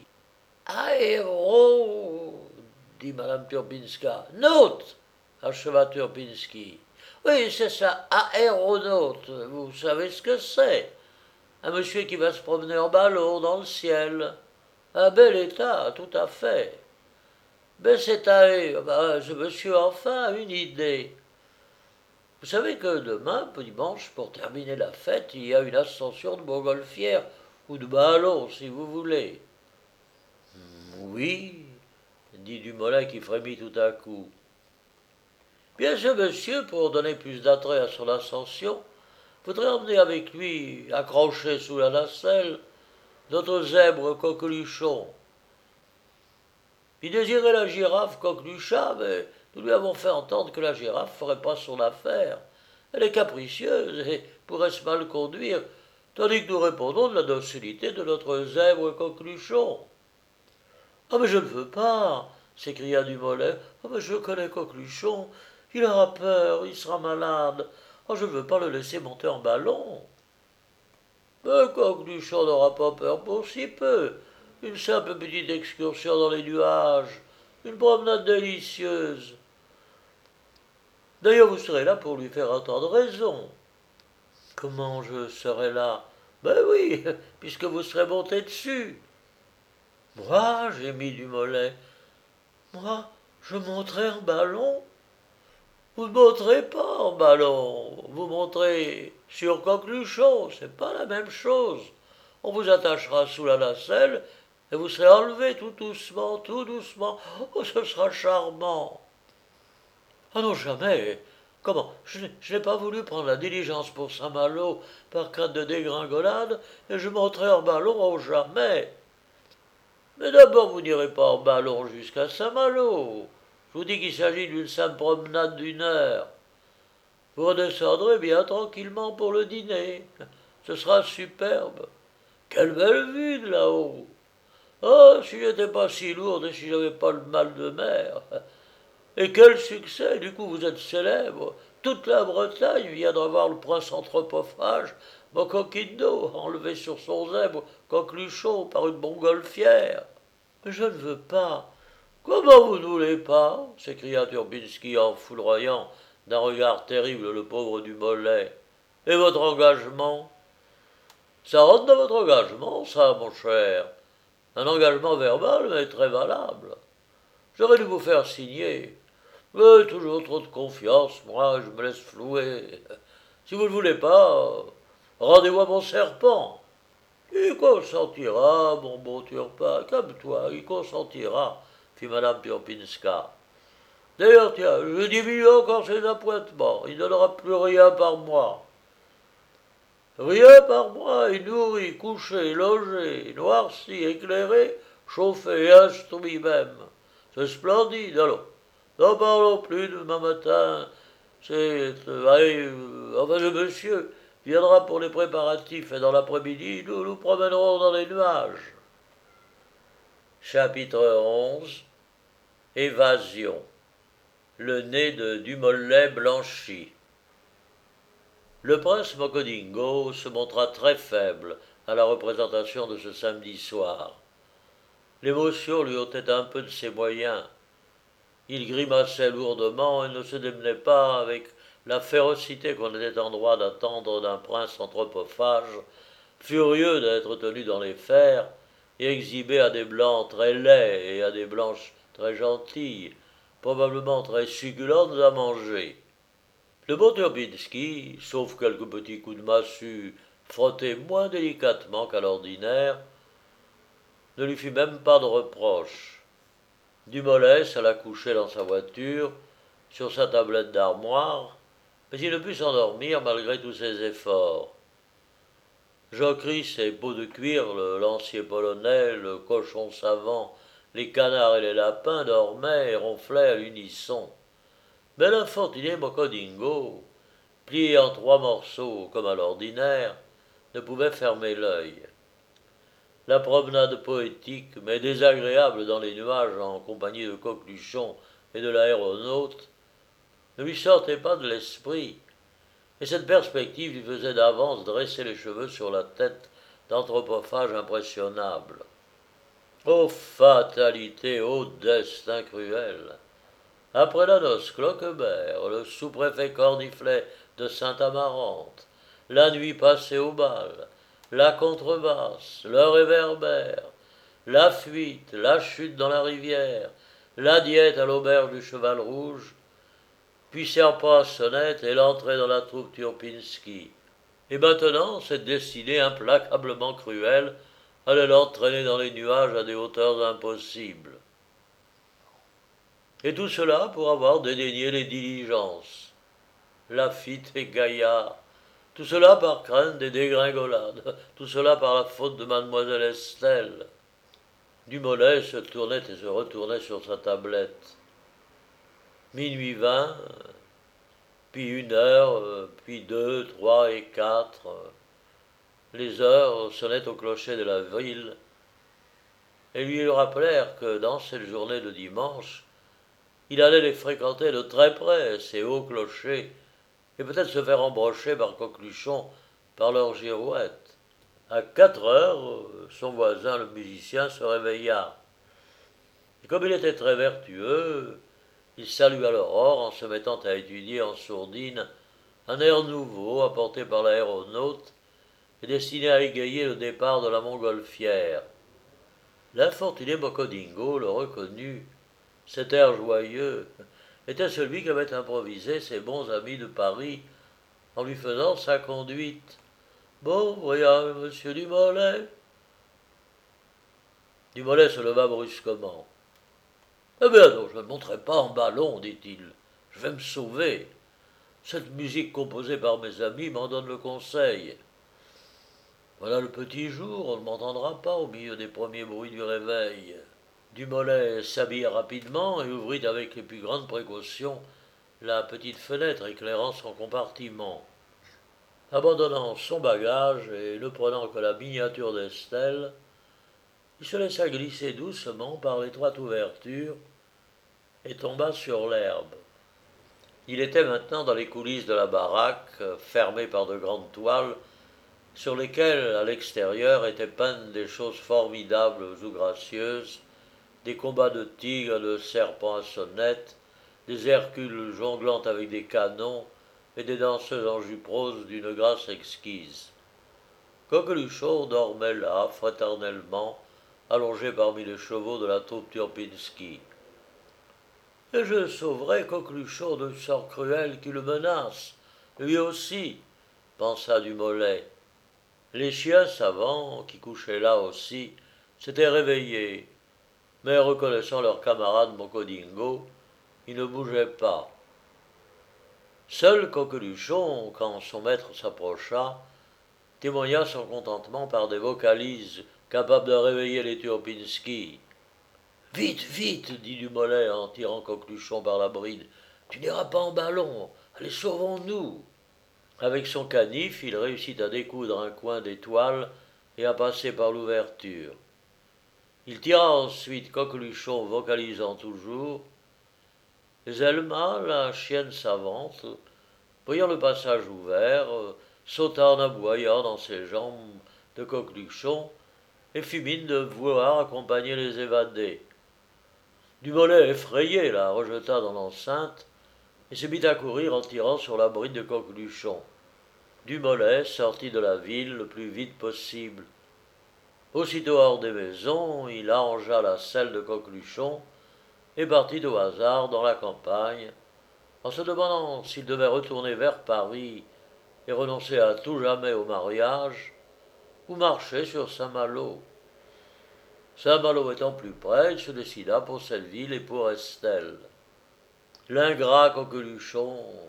Aéro, dit Madame Turbinska. Note, acheva Turbinski. Oui, c'est ça, aéronaute. Vous savez ce que c'est? Un monsieur qui va se promener en ballon dans le ciel. Un bel état, tout à fait. Mais c'est à ce monsieur enfin a une idée. Vous savez que demain, dimanche, pour terminer la fête, il y a une ascension de montgolfière, ou de ballon, si vous voulez. Oui, dit Dumoulin qui frémit tout à coup. Bien, ce monsieur, pour donner plus d'attrait à son ascension, voudrait emmener avec lui, accroché sous la nacelle, notre zèbre coqueluchon. Il désirait la girafe coquelucha, mais nous lui avons fait entendre que la girafe ne ferait pas son affaire. Elle est capricieuse et pourrait se mal conduire, tandis que nous répondons de la docilité de notre zèbre coqueluchon. Ah, mais je ne veux pas, s'écria Dumoulin. Ah, mais je connais Coqueluchon. Il aura peur, il sera malade. Ah, je ne veux pas le laisser monter en ballon. Mais Coqueluchon n'aura pas peur pour si peu. Une simple petite excursion dans les nuages, une promenade délicieuse. D'ailleurs, vous serez là pour lui faire entendre raison. Comment je serai là? Ben oui, puisque vous serez monté dessus. Moi, gémit Dumoulin. Moi, je monterai en ballon? Vous ne monterez pas en ballon, vous monterez sur Coqueluchon, c'est pas la même chose. On vous attachera sous la nacelle et vous serez enlevé tout doucement, tout doucement. Oh, ce sera charmant. Ah non, jamais. Comment? Je n'ai pas voulu prendre la diligence pour Saint-Malo par crainte de dégringolade et je monterai en ballon, oh jamais. Mais d'abord, vous n'irez pas en ballon jusqu'à Saint-Malo. Je vous dis qu'il s'agit d'une simple promenade d'1 heure. Vous redescendrez bien tranquillement pour le dîner. Ce sera superbe. Quelle belle vue de là-haut. Oh, si j'étais pas si lourde et si j'avais pas le mal de mer. Et quel succès, du coup vous êtes célèbre. Toute la Bretagne viendra voir le prince anthropophage, Mocoquindo, enlevé sur son zèbre, coqueluchon par une montgolfière. Mais je ne veux pas. Comment vous ne voulez pas? S'écria Turbinski en foudroyant d'un regard terrible le pauvre Dumollet. Et votre engagement? Ça rentre dans votre engagement, ça, mon cher. Un engagement verbal, mais très valable. J'aurais dû vous faire signer. Mais toujours trop de confiance, moi, je me laisse flouer. Si vous ne voulez pas, rendez-vous à mon serpent. Il consentira, mon bon Turpin, calme-toi, il consentira, fit madame Turpinska. D'ailleurs, tiens, je diminue encore ses appointements, il ne donnera plus rien par mois. Rien par mois, et nourri, couché, logé, noirci, éclairé, chauffé et instruit même. C'est splendide, allons. N'en parlons plus demain matin. Enfin, le monsieur viendra pour les préparatifs et dans l'après-midi, nous nous promènerons dans les nuages. Chapitre 11. Évasion. Le nez de Dumollet blanchi. Le prince Mocodingo se montra très faible à la représentation de ce samedi soir. L'émotion lui ôtait un peu de ses moyens. Il grimaçait lourdement et ne se démenait pas avec la férocité qu'on était en droit d'attendre d'un prince anthropophage, furieux d'être tenu dans les fers et exhibé à des blancs très laids et à des blanches très gentilles, probablement très succulentes à manger. Le bon Turbinski, sauf quelques petits coups de massue frottés moins délicatement qu'à l'ordinaire, ne lui fit même pas de reproche. Dumollet s'alla coucher dans sa voiture, sur sa tablette d'armoire, mais il ne put s'endormir malgré tous ses efforts. Jocrisse et Peau de Cuir, le lancier polonais, le cochon savant, les canards et les lapins dormaient et ronflaient à l'unisson. Mais l'infantiné Mocodingo, plié en 3 morceaux comme à l'ordinaire, ne pouvait fermer l'œil. La promenade poétique, mais désagréable dans les nuages en compagnie de Coqueluchon et de l'aéronaute, ne lui sortait pas de l'esprit, et cette perspective lui faisait d'avance dresser les cheveux sur la tête d'anthropophage impressionnable. Ô fatalité, ô destin cruel! Après la noce Cloquebert, le sous-préfet Corniflet de Sainte-Amarante, la nuit passée au bal, la contrebasse, le réverbère, la fuite, la chute dans la rivière, la diète à l'auberge du Cheval Rouge, puis serpent à sonnette et l'entrée dans la troupe Turpinski. Et maintenant, cette destinée implacablement cruelle allait l'entraîner dans les nuages à des hauteurs impossibles. Et tout cela pour avoir dédaigné les diligences. Lafitte et Gaillard, tout cela par crainte des dégringolades, tout cela par la faute de mademoiselle Estelle. Dumollet se tournait et se retournait sur sa tablette. Minuit 20, puis 1 heure, puis 2, 3 et 4. Les heures sonnaient au clocher de la ville et lui rappelèrent que dans cette journée de dimanche, il allait les fréquenter de très près, ces hauts clochers, et peut-être se faire embrocher par Coqueluchon par leur girouette. À 4 heures, son voisin, le musicien, se réveilla. Et comme il était très vertueux, il salua l'aurore en se mettant à étudier en sourdine un air nouveau apporté par l'aéronaute et destiné à égayer le départ de la montgolfière. L'infortuné Mocodingo le reconnut. Cet air joyeux était celui qu'avaient improvisé ses bons amis de Paris en lui faisant sa conduite. Bon voyage, monsieur Dumollet. Dumollet se leva brusquement. Eh bien non, je ne monterai pas en ballon, dit-il. Je vais me sauver. Cette musique composée par mes amis m'en donne le conseil. Voilà le petit jour, on ne m'entendra pas au milieu des premiers bruits du réveil. Dumollet s'habilla rapidement et ouvrit avec les plus grandes précautions la petite fenêtre éclairant son compartiment. Abandonnant son bagage et ne prenant que la miniature d'Estelle, il se laissa glisser doucement par l'étroite ouverture et tomba sur l'herbe. Il était maintenant dans les coulisses de la baraque, fermée par de grandes toiles, sur lesquelles, à l'extérieur, étaient peintes des choses formidables ou gracieuses, des combats de tigres et de serpents à sonnette, des Hercules jonglant avec des canons et des danseuses en jupe rose d'une grâce exquise. Coqueluchon dormait là, fraternellement, allongé parmi les chevaux de la troupe Turpinski. Et je sauverai Coqueluchon d'un sort cruel qui le menace, lui aussi, pensa Dumollet. Les chiens savants, qui couchaient là aussi, s'étaient réveillés, mais reconnaissant leur camarade Mocodingo, ils ne bougeaient pas. Seul Coqueluchon, quand son maître s'approcha, témoigna son contentement par des vocalises capables de réveiller les Turpinski. Vite, vite, dit Dumollet en tirant Coqueluchon par la bride. Tu n'iras pas en ballon. Allez, sauvons-nous. Avec son canif, il réussit à découdre un coin d'étoile et à passer par l'ouverture. Il tira ensuite Coqueluchon vocalisant toujours. Zelma, la chienne savante, voyant le passage ouvert, sauta en aboyant dans ses jambes de Coqueluchon et fit mine de vouloir accompagner les évadés. Dumollet, effrayé, la rejeta dans l'enceinte et se mit à courir en tirant sur la bride de Coqueluchon. Dumollet sortit de la ville le plus vite possible. Aussitôt hors des maisons, il arrangea la selle de Coqueluchon et partit au hasard dans la campagne, en se demandant s'il devait retourner vers Paris et renoncer à tout jamais au mariage, ou marcher sur Saint-Malo. Saint-Malo étant plus près, il se décida pour cette ville et pour Estelle. L'ingrat Coqueluchon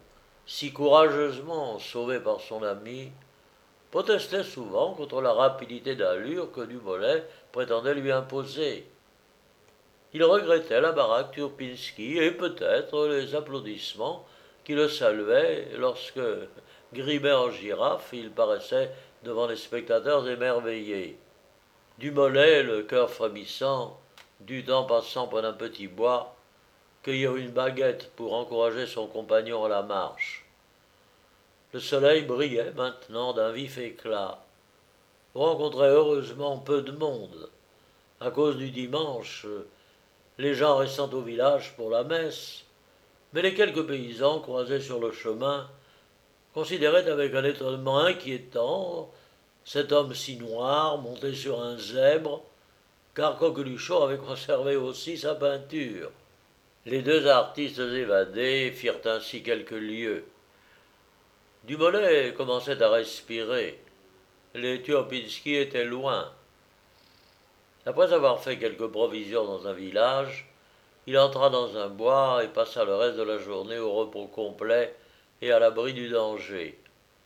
si courageusement sauvé par son ami, protestait souvent contre la rapidité d'allure que Dumollet prétendait lui imposer. Il regrettait la baraque Turpinski et peut-être les applaudissements qui le saluaient lorsque, grimé en girafe, il paraissait devant les spectateurs émerveillés. Dumollet, le cœur frémissant, dut en passant près d'un petit bois cueillir une baguette pour encourager son compagnon à la marche. Le soleil brillait maintenant d'un vif éclat. On rencontrait heureusement peu de monde. À cause du dimanche, les gens restant au village pour la messe, mais les quelques paysans croisés sur le chemin considéraient avec un étonnement inquiétant cet homme si noir monté sur un zèbre, car Coqueluchon avait conservé aussi sa peinture. Les deux artistes évadés firent ainsi quelques lieues. Dumollet commençait à respirer. Les Turpinski étaient loin. Après avoir fait quelques provisions dans un village, il entra dans un bois et passa le reste de la journée au repos complet et à l'abri du danger.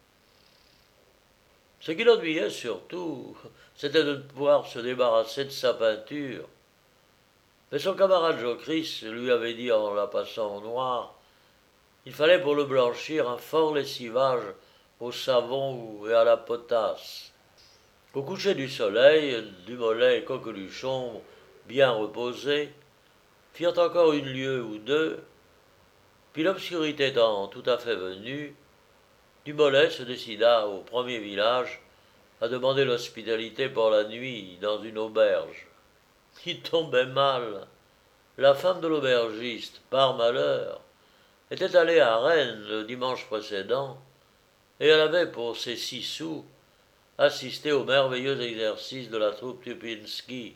Ce qui l'ennuyait surtout, c'était de ne pouvoir se débarrasser de sa peinture. Mais son camarade Jocrisse lui avait dit en la passant au noir, il fallait pour le blanchir un fort lessivage au savon et à la potasse. Au coucher du soleil, Dumollet et Coqueluchon, bien reposés, firent encore une lieue ou deux, puis l'obscurité étant tout à fait venue, Dumollet se décida au premier village à demander l'hospitalité pour la nuit dans une auberge. Il tombait mal. La femme de l'aubergiste, par malheur, était allée à Rennes le dimanche précédent, et elle avait, pour ses 6 sous, assisté au merveilleux exercice de la troupe Turpinski.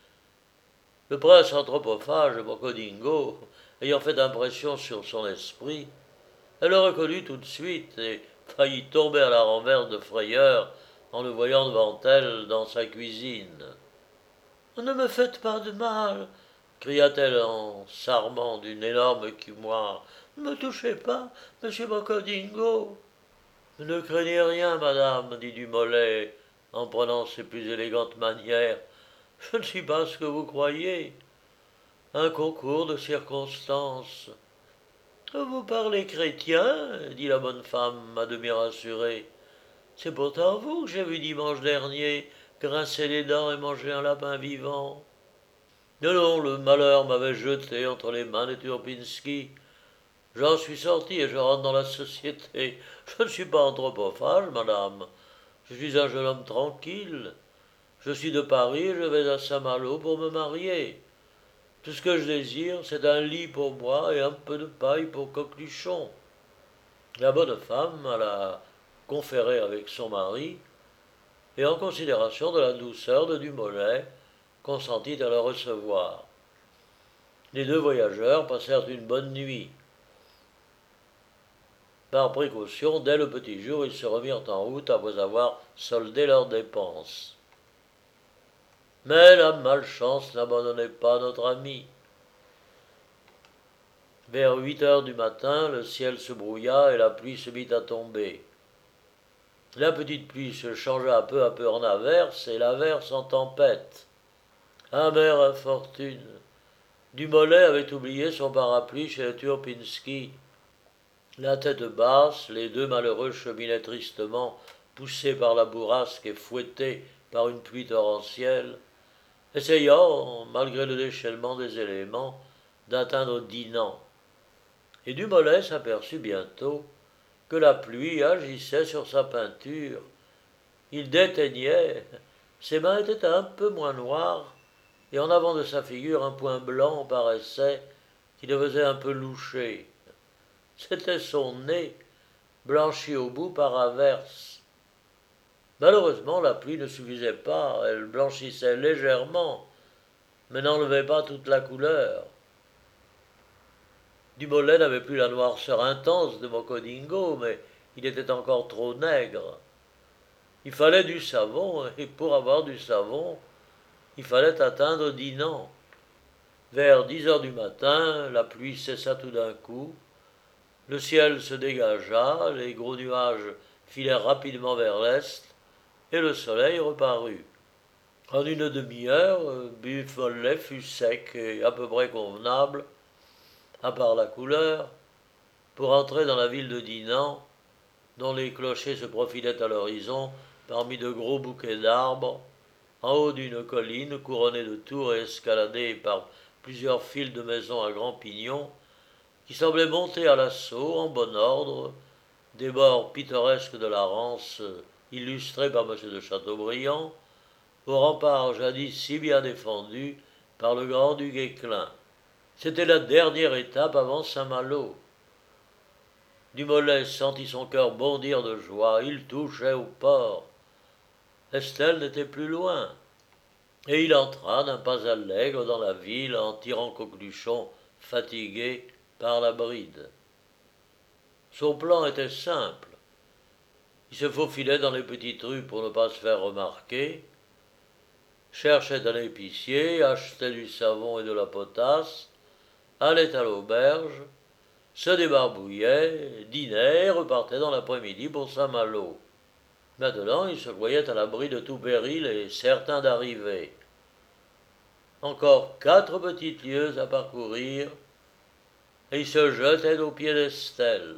Le prince anthropophage, Mocodingo, ayant fait impression sur son esprit, elle le reconnut tout de suite et faillit tomber à la renverse de frayeur en le voyant devant elle dans sa cuisine. Ne me faites pas de mal, cria-t-elle en s'armant d'une énorme cumoire. Ne me touchez pas, monsieur Mocodingo. Ne craignez rien, madame, dit Dumollet, en prenant ses plus élégantes manières. Je ne suis pas ce que vous croyez. Un concours de circonstances. Vous parlez chrétien, dit la bonne femme, à demi rassurée. C'est pourtant vous que j'ai vu dimanche dernier grincer les dents et manger un lapin vivant. Non, non, le malheur m'avait jeté entre les mains des Turpinski. J'en suis sorti et je rentre dans la société. Je ne suis pas anthropophage, madame. Je suis un jeune homme tranquille. Je suis de Paris et je vais à Saint-Malo pour me marier. Tout ce que je désire, c'est un lit pour moi et un peu de paille pour Coqueluchon. La bonne femme alla conférer avec son mari, et en considération de la douceur de Dumollet, consentit à le recevoir. Les deux voyageurs passèrent une bonne nuit. Par précaution, dès le petit jour, ils se remirent en route après avoir soldé leurs dépenses. Mais la malchance n'abandonnait pas notre ami. Vers 8 heures du matin, le ciel se brouilla et la pluie se mit à tomber. La petite pluie se changea peu à peu en averse et l'averse en tempête. Amère infortune. Dumollet avait oublié son parapluie chez Turpinski. La tête basse, les deux malheureux cheminaient tristement, poussés par la bourrasque et fouettés par une pluie torrentielle, essayant, malgré le déchaînement des éléments, d'atteindre Dinan. Et Dumollet s'aperçut bientôt que la pluie agissait sur sa peinture. Il déteignait, ses mains étaient un peu moins noires, et en avant de sa figure un point blanc paraissait qui le faisait un peu loucher. C'était son nez, blanchi au bout par averse. Malheureusement, la pluie ne suffisait pas, elle blanchissait légèrement, mais n'enlevait pas toute la couleur. Dumollet n'avait plus la noirceur intense de Mocodingo, mais il était encore trop nègre. Il fallait du savon, et pour avoir du savon, il fallait atteindre Dinan. Vers 10 heures du matin, la pluie cessa tout d'un coup, Le ciel se dégagea, les gros nuages filèrent rapidement vers l'est, et le soleil reparut. En une demi-heure, Buff-Mollet fut sec et à peu près convenable, à part la couleur, pour entrer dans la ville de Dinan, dont les clochers se profilaient à l'horizon parmi de gros bouquets d'arbres, en haut d'une colline couronnée de tours et escaladée par plusieurs files de maisons à grands pignons, qui semblaient monter à l'assaut, en bon ordre, des bords pittoresques de la Rance, illustrés par M. de Chateaubriand, au rempart jadis si bien défendu par le grand-duc Guesclin. C'était la dernière étape avant Saint-Malo. Dumollet sentit son cœur bondir de joie, il touchait au port. Estelle n'était plus loin, et il entra d'un pas allègre dans la ville en tirant Coqueluchon, fatigué, par la bride. Son plan était simple. Il se faufilait dans les petites rues pour ne pas se faire remarquer, cherchait un épicier, achetait du savon et de la potasse, allait à l'auberge, se débarbouillait, dînait et repartait dans l'après-midi pour Saint-Malo. Maintenant, il se croyait à l'abri de tout péril et certain d'arriver. Encore 4 petites lieues à parcourir, et il se jetait aux pieds d'Estelle.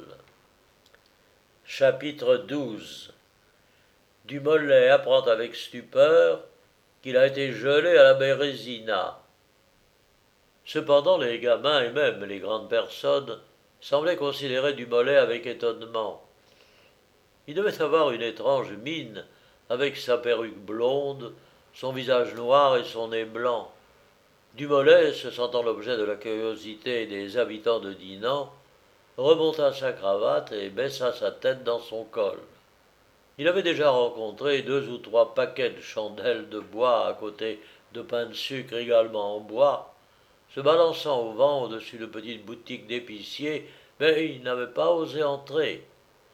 Chapitre 12. Dumollet apprend avec stupeur qu'il a été gelé à la Bérésina. Cependant, les gamins et même les grandes personnes semblaient considérer Dumollet avec étonnement. Il devait avoir une étrange mine, avec sa perruque blonde, son visage noir et son nez blanc. Dumollet, se sentant l'objet de la curiosité des habitants de Dinan, remonta sa cravate et baissa sa tête dans son col. Il avait déjà rencontré 2 ou 3 paquets de chandelles de bois à côté de pains de sucre également en bois, se balançant au vent au-dessus de petites boutiques d'épiciers, mais il n'avait pas osé entrer.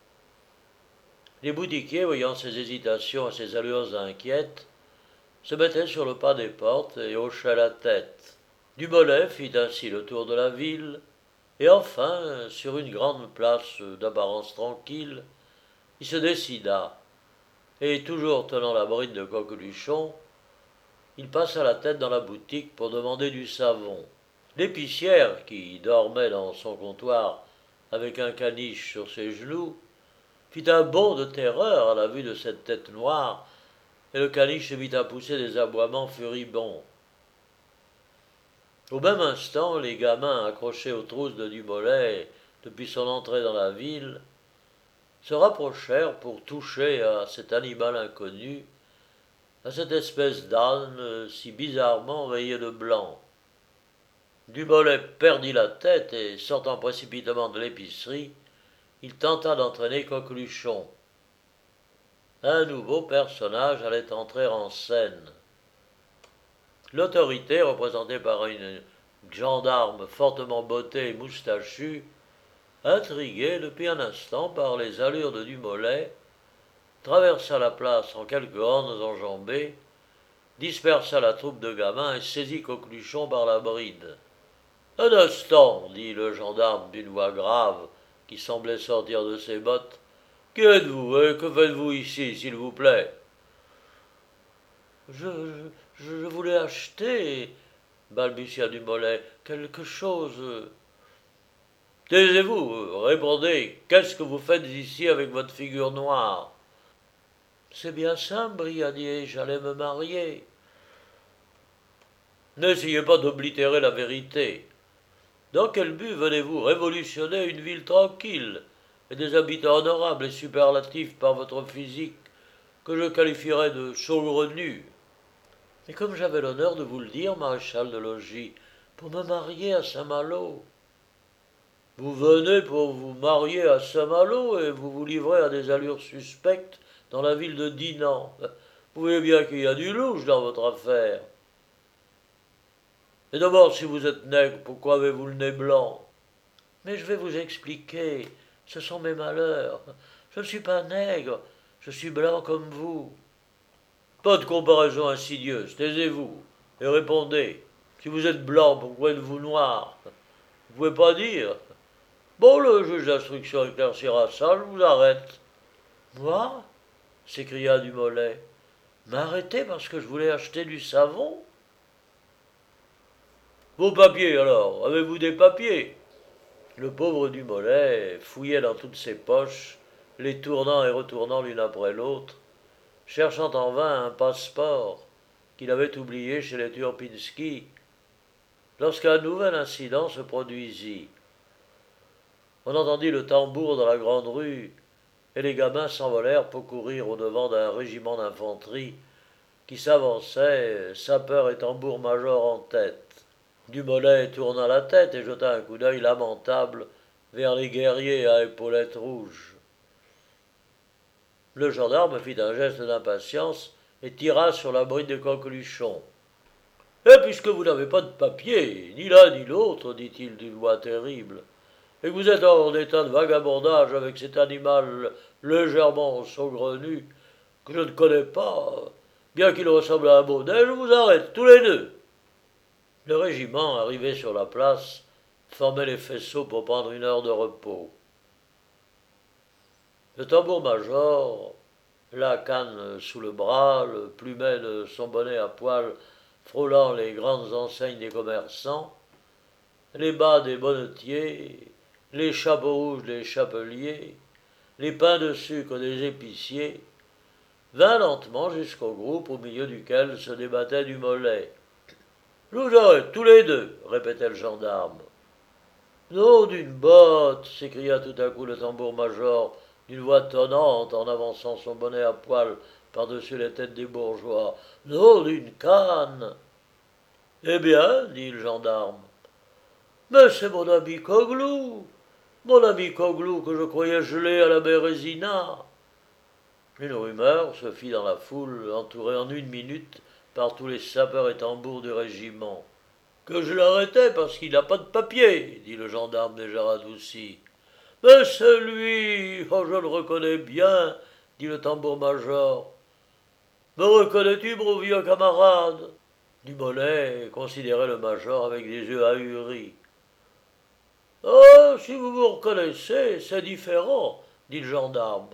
Les boutiquiers, voyant ses hésitations et ses allures inquiètes, se mettaient sur le pas des portes et hochaient la tête. Dumollet fit ainsi le tour de la ville, et enfin, sur une grande place d'apparence tranquille, il se décida, et toujours tenant la bride de Coqueluchon, il passa la tête dans la boutique pour demander du savon. L'épicière, qui dormait dans son comptoir avec un caniche sur ses genoux, fit un bond de terreur à la vue de cette tête noire, et le caniche se mit à pousser des aboiements furibonds. Au même instant, les gamins accrochés aux trousses de Dumollet depuis son entrée dans la ville se rapprochèrent pour toucher à cet animal inconnu, à cette espèce d'âne si bizarrement rayé de blanc. Dumollet perdit la tête et, sortant précipitamment de l'épicerie, il tenta d'entraîner Coqueluchon. Un nouveau personnage allait entrer en scène. L'autorité, représentée par une gendarme fortement bottée et moustachue, intriguée depuis un instant par les allures de Dumollet, traversa la place en quelques hordes enjambées, dispersa la troupe de gamins et saisit Coqueluchon par la bride. « Un instant, dit le gendarme d'une voix grave, qui semblait sortir de ses bottes. Qui êtes-vous et que faites-vous ici, s'il vous plaît ? Je voulais acheter, balbutia Dumollet, quelque chose. Taisez-vous, répondez, qu'est-ce que vous faites ici avec votre figure noire ? C'est bien simple, brigadier, j'allais me marier. N'essayez pas d'oblitérer la vérité. Dans quel but venez-vous révolutionner une ville tranquille et des habitants honorables et superlatifs par votre physique que je qualifierais de saugrenu ? Mais comme j'avais l'honneur de vous le dire, maréchal de logis, pour me marier à Saint-Malo. Vous venez pour vous marier à Saint-Malo et vous vous livrez à des allures suspectes dans la ville de Dinan. Vous voyez bien qu'il y a du louche dans votre affaire. Et d'abord, si vous êtes nègre, pourquoi avez-vous le nez blanc ? Mais je vais vous expliquer, ce sont mes malheurs. Je ne suis pas nègre, je suis blanc comme vous. Pas de comparaison insidieuse, taisez-vous, et répondez. Si vous êtes blanc, pourquoi êtes-vous noir ? Vous ne pouvez pas dire. Bon, le juge d'instruction éclaircira ça, je vous arrête. Moi? S'écria Dumollet. M'arrêter parce que je voulais acheter du savon? Vos papiers alors, avez-vous des papiers? Le pauvre Dumollet fouillait dans toutes ses poches, les tournant et retournant l'une après l'autre, cherchant en vain un passeport qu'il avait oublié chez les Turpinski, lorsqu'un nouvel incident se produisit. On entendit le tambour dans la grande rue, et les gamins s'envolèrent pour courir au-devant d'un régiment d'infanterie qui s'avançait, sapeur et tambour-major en tête. Dumollet tourna la tête et jeta un coup d'œil lamentable vers les guerriers à épaulettes rouges. Le gendarme fit un geste d'impatience et tira sur la bride de coqueluchon. Et puisque vous n'avez pas de papier, ni l'un ni l'autre, dit-il d'une voix terrible, et que vous êtes en état de vagabondage avec cet animal légèrement saugrenu, que je ne connais pas, bien qu'il ressemble à un baudet, je vous arrête, tous les deux. Le régiment, arrivé sur la place, formait les faisceaux pour prendre une heure de repos. Le tambour-major, la canne sous le bras, le plumet de son bonnet à poil frôlant les grandes enseignes des commerçants, les bas des bonnetiers, les chapeaux rouges des chapeliers, les pains de sucre des épiciers, vint lentement jusqu'au groupe au milieu duquel se débattait Dumollet. « Je vous arrête tous les deux, répétait le gendarme. Nom d'une botte, s'écria tout à coup le tambour-major d'une voix tonnante en avançant son bonnet à poil par-dessus les têtes des bourgeois. Nom d'une canne. Eh bien, dit le gendarme. Mais c'est mon ami Coglou que je croyais gelé à la Bérésina. Une rumeur se fit dans la foule, entourée en une minute par tous les sapeurs et tambours du régiment. Que je l'arrêtais parce qu'il n'a pas de papier, dit le gendarme déjà radouci. Mais c'est lui, oh je le reconnais bien, dit le tambour-major. Me reconnais-tu, mon vieux camarade? Dumollet considérait le major avec des yeux ahuris. Oh, si vous vous reconnaissez, c'est différent, dit le gendarme.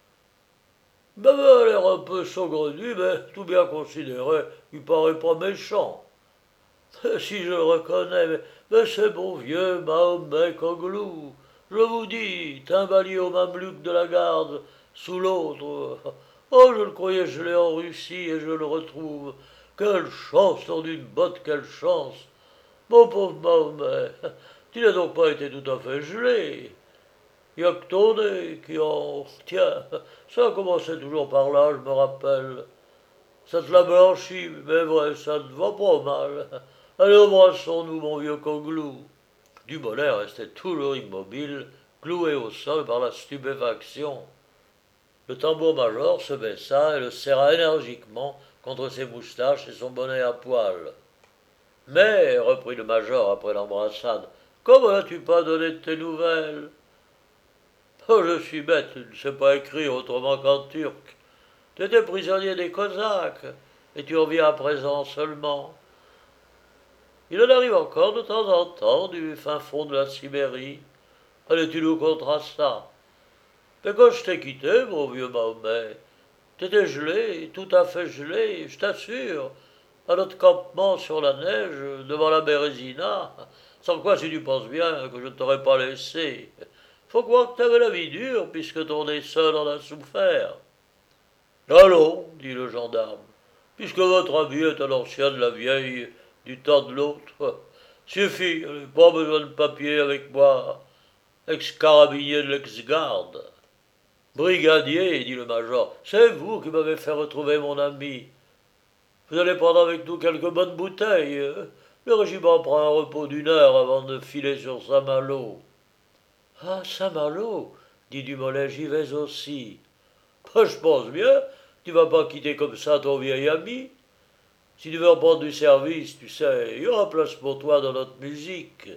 Il m'avait l'air un peu saugrenu, mais tout bien considéré, il paraît pas méchant. Si je le reconnais, mais c'est mon vieux Mahomet Coglou. Je vous dis, timbalier au mamelouk de la garde, sous l'autre. Oh, je le croyais gelé en Russie et je le retrouve. Quelle chance, nom d'une botte, quelle chance. Mon pauvre Mahomet, tu n'as donc pas été tout à fait gelé. Il n'y a que ton nez qui en... Tiens, ça a commencé toujours par là, je me rappelle. Ça te l'a blanchi, mais vrai, ça ne va pas mal. Allez, embrassons-nous, mon vieux Coglou. Dumollet restait toujours immobile, cloué au sol par la stupéfaction. Le tambour-major se baissa et le serra énergiquement contre ses moustaches et son bonnet à poil. Mais, reprit le major après l'embrassade, comment n'as-tu pas donné de tes nouvelles? Oh, je suis bête, tu ne sais pas écrire autrement qu'en turc. Tu étais prisonnier des Cosaques, et tu reviens à présent seulement. Il en arrive encore de temps en temps du fin fond de la Sibérie. Allez, tu nous conteras ça. Mais quand je t'ai quitté, mon vieux Mahomet, t'étais gelé, tout à fait gelé, je t'assure, à notre campement sur la neige, devant la Bérésina, sans quoi si tu penses bien que je ne t'aurais pas laissé. Faut croire que t'avais la vie dure, puisque ton nez seul en a souffert. Allons, dit le gendarme, puisque votre ami est un ancien de la vieille, du temps de l'autre. Suffit, pas besoin de papier avec moi, ex-carabinier de l'ex-garde. Brigadier, dit le major, c'est vous qui m'avez fait retrouver mon ami. Vous allez prendre avec nous quelques bonnes bouteilles. Le régiment prend un repos d'une heure avant de filer sur Saint-Malo. Ah, Saint-Malo, dit Dumollet, j'y vais aussi. Je pense bien, tu vas pas quitter comme ça ton vieil ami. Si tu veux reprendre du service, tu sais, il y aura place pour toi dans notre musique.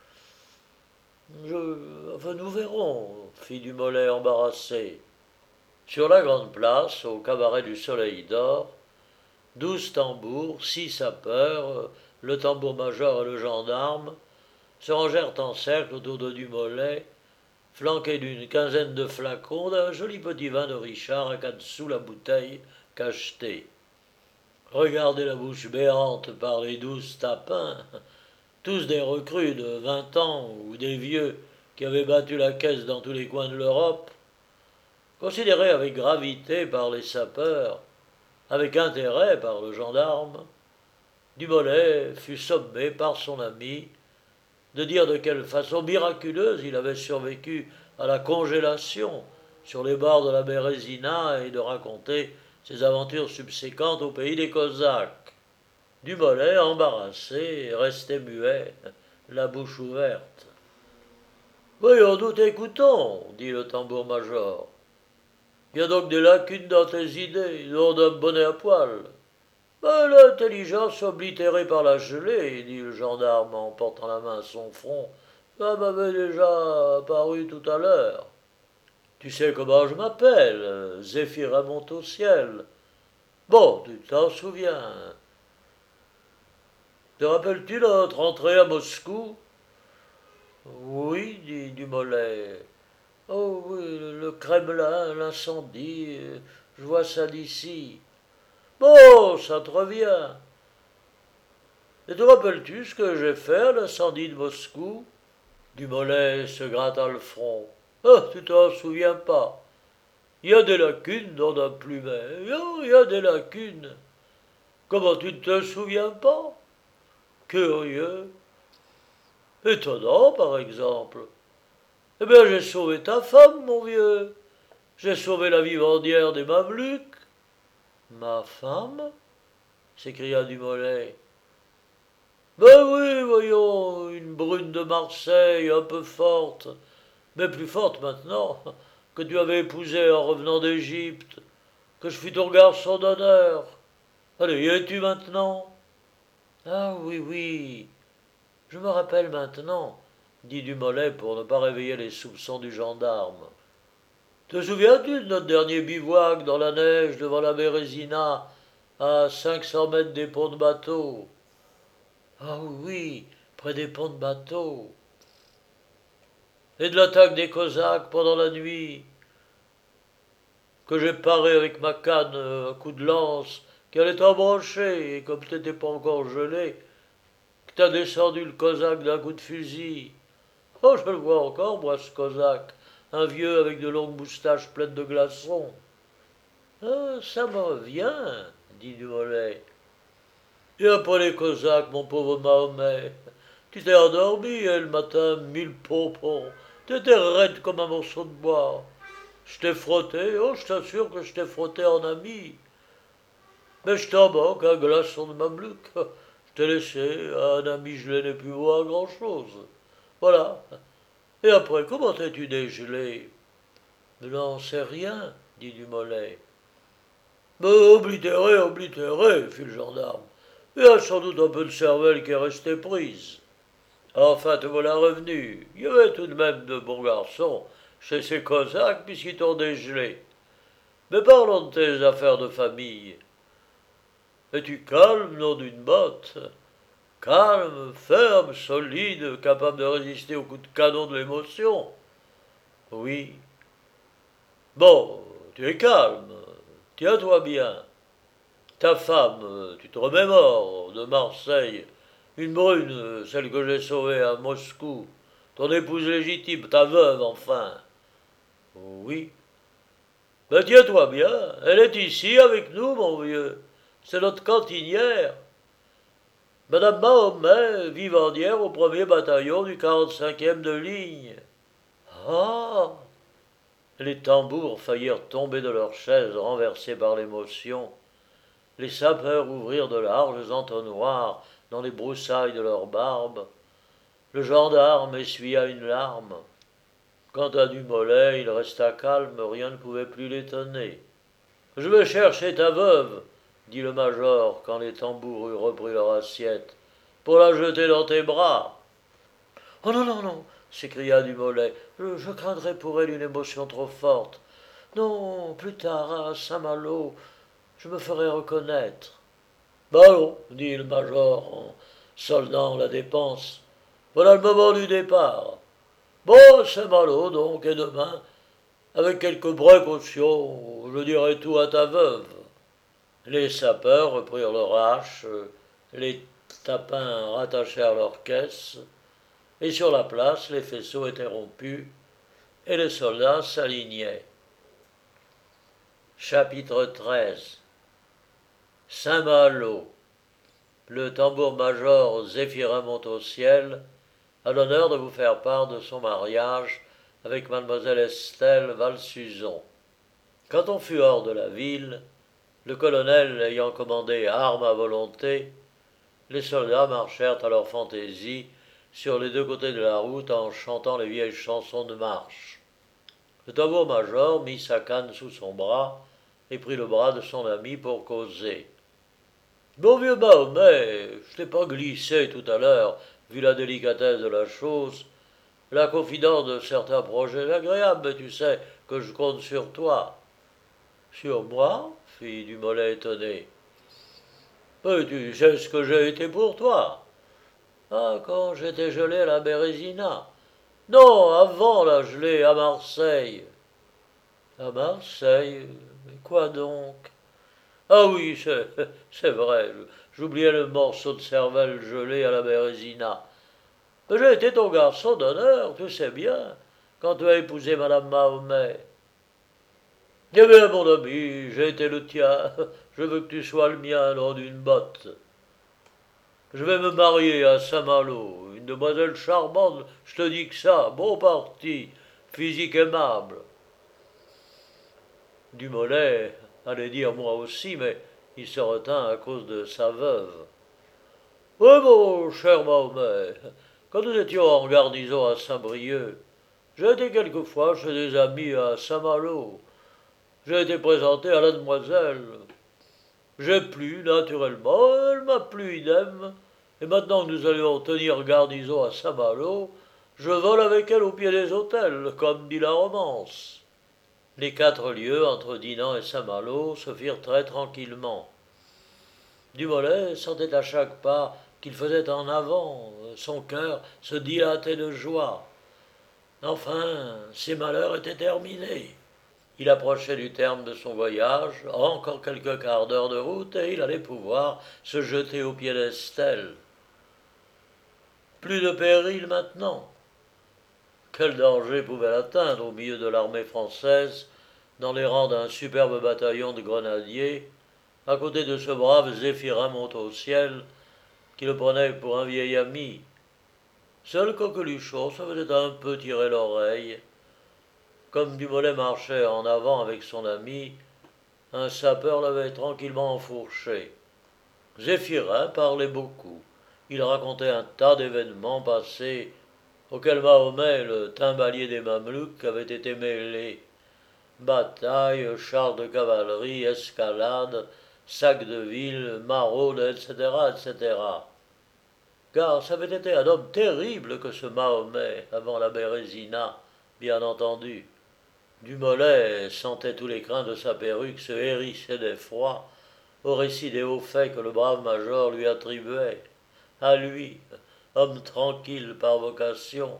Enfin, nous verrons, fit Dumollet embarrassé. Sur la grande place, au cabaret du Soleil d'Or, 12 tambours, 6 sapeurs, le tambour-major et le gendarme, se rangèrent en cercle autour de Dumollet flanqué d'une quinzaine de flacons d'un joli petit vin de Richard à 4 sous la bouteille cachetée. Regardez la bouche béante par les 12 tapins, tous des recrues de 20 ans ou des vieux qui avaient battu la caisse dans tous les coins de l'Europe, considérés avec gravité par les sapeurs, avec intérêt par le gendarme. Dumollet fut sommé par son ami de dire de quelle façon miraculeuse il avait survécu à la congélation sur les bords de la Bérésina et de raconter ses aventures subséquentes au pays des Cosaques. Dumollet, embarrassé, restait muet, la bouche ouverte. Voyons, nous t'écoutons, dit le tambour-major. Il y a donc des lacunes dans tes idées, nom d'un bonnet à poil. L'intelligence oblitérée par la gelée, dit le gendarme en portant la main à son front. Ça m'avait déjà apparu tout à l'heure. Tu sais comment je m'appelle, Zéphyrin monte au ciel. Bon, tu t'en souviens. Te rappelles-tu notre entrée à Moscou? Oui, dit Dumollet. Oh oui, le Kremlin, l'incendie, je vois ça d'ici. Bon, ça te revient. Et te rappelles-tu ce que j'ai fait à l'incendie de Moscou? Dumollet se gratta le front. Ah, tu t'en souviens pas. Il y a des lacunes dans un plumet. Oh, il y a des lacunes. Comment tu ne te souviens pas? Curieux. Étonnant, par exemple. Eh bien, j'ai sauvé ta femme, mon vieux. J'ai sauvé la vivandière des Mamelucs. Ma femme? S'écria Dumollet. Ben oui, voyons, une brune de Marseille, un peu forte, mais plus forte maintenant, que tu avais épousée en revenant d'Égypte, que je fus ton garçon d'honneur. Allez, y es-tu maintenant? Ah oui, oui, je me rappelle maintenant, dit Dumollet pour ne pas réveiller les soupçons du gendarme. Te souviens-tu de notre dernier bivouac dans la neige devant la Bérésina, à 500 mètres des ponts de bateau? Ah oui, près des ponts de bateau. Et de l'attaque des Cosaques pendant la nuit, que j'ai paré avec ma canne à coup de lance, qu'elle est embranchée, et comme t'étais pas encore gelé, que t'as descendu le Cosaque d'un coup de fusil. Oh, je le vois encore, moi, ce Cosaque, un vieux avec de longues moustaches pleines de glaçons. Ah, ça me revient, dit Dumollet. Et après les Cosaques, mon pauvre Mahomet, tu t'es endormi, le matin, mille pompons. T'étais raide comme un morceau de bois. Je t'ai frotté, oh, je t'assure que je t'ai frotté en ami. Mais je t'en manque, un glaçon de Mameluc. Je t'ai laissé, un ami gelé n'est plus voir grand-chose. Voilà. Et après, comment t'es-tu dégelé? Mais n'en sais rien, dit Dumollet. Mais oblitéré, oblitéré, fit le gendarme. Il y a sans doute un peu de cervelle qui est restée prise. Enfin, te voilà revenu. Il y avait tout de même de bons garçons chez ces Cosaques puisqu'ils t'ont dégelé. Mais parlons de tes affaires de famille. Es-tu calme, nom d'une botte? Calme, ferme, solide, capable de résister aux coups de canon de l'émotion? Oui. Bon, tu es calme. Tiens-toi bien. Ta femme, tu te remémores, de Marseille, une brune, celle que j'ai sauvée à Moscou, ton épouse légitime, ta veuve, enfin. Oui. Ben tiens-toi bien, elle est ici avec nous, mon vieux. C'est notre cantinière. Madame Mahomet, vivandière au premier bataillon du 45e de ligne. Ah! Les tambours faillirent tomber de leurs chaises renversées par l'émotion. Les sapeurs ouvrirent de larges entonnoirs dans les broussailles de leurs barbes. Le gendarme essuya une larme. Quant à Dumollet, il resta calme, rien ne pouvait plus l'étonner. Je vais chercher ta veuve, dit le major quand les tambours eurent repris leur assiette, pour la jeter dans tes bras. Oh non, non, non, s'écria Dumollet, je craindrais pour elle une émotion trop forte. Non, plus tard, à Saint-Malo, je me ferai reconnaître. Allons, dit le major en soldant la dépense. Voilà le moment du départ. Bon, Saint-Malo, donc, et demain, avec quelques précautions, je dirai tout à ta veuve. Les sapeurs reprirent leurs haches, les tapins rattachèrent leurs caisses, et sur la place, les faisceaux étaient rompus, et les soldats s'alignaient. Chapitre 13. Saint-Malo. Le tambour-major Zéphirin monte au ciel, a l'honneur de vous faire part de son mariage avec mademoiselle Estelle Valsuzon. Quand on fut hors de la ville, le colonel ayant commandé armes à volonté, les soldats marchèrent à leur fantaisie sur les deux côtés de la route en chantant les vieilles chansons de marche. Le tambour-major mit sa canne sous son bras et prit le bras de son ami pour causer. Bon vieux Mahomet, je t'ai pas glissé tout à l'heure, vu la délicatesse de la chose, la confidence de certains projets agréables, mais tu sais que je compte sur toi. Sur moi fit Dumoulin étonné. Mais tu sais ce que j'ai été pour toi. Ah, quand j'étais gelé à la Bérésina. Non, avant la gelée à Marseille. À Marseille? Mais quoi donc? Ah oui, c'est vrai, j'oubliais le morceau de cervelle gelé à la Bérésina. Mais j'ai été ton garçon d'honneur, tu sais bien, quand tu as épousé Madame Mahomet. Eh bien, mon ami, j'ai été le tien, je veux que tu sois le mien lors d'une botte. Je vais me marier à Saint-Malo, une demoiselle charmante, je te dis que ça, bon parti, physique aimable. Dumoulin allait dire moi aussi, mais il se retint à cause de sa veuve. Oui, mon cher Mahomet, quand nous étions en garnison à Saint-Brieuc, j'ai été quelquefois chez des amis à Saint-Malo. J'ai été présenté à la demoiselle. J'ai plu, naturellement, elle m'a plu idem, et maintenant que nous allions tenir garnison à Saint-Malo, je vole avec elle au pied des autels, comme dit la romance. Les 4 lieues entre Dinan et Saint-Malo se firent très tranquillement. Dumoulin sentait à chaque pas qu'il faisait en avant, son cœur se dilatait de joie. Enfin, ses malheurs étaient terminés. Il approchait du terme de son voyage, encore quelques quarts d'heure de route, et il allait pouvoir se jeter aux pieds d'Estelle. Plus de péril maintenant. Quel danger pouvait l'atteindre au milieu de l'armée française, dans les rangs d'un superbe bataillon de grenadiers, à côté de ce brave Zéphirin monte au ciel, qui le prenait pour un vieil ami. Seul Coqueluchon se faisait un peu tirer l'oreille. Comme Dumoulin marchait en avant avec son ami, un sapeur l'avait tranquillement enfourché. Zéphirin parlait beaucoup. Il racontait un tas d'événements passés auxquels Mahomet, le timbalier des Mamelouks, avait été mêlé. Bataille, chars de cavalerie, escalade, sac de ville, maraude, etc., etc. Car ça avait été un homme terrible que ce Mahomet, avant la Bérésina, bien entendu. Dumoulin sentait tous les crins de sa perruque se hérisser d'effroi au récit des hauts faits que le brave major lui attribuait. À lui, homme tranquille par vocation.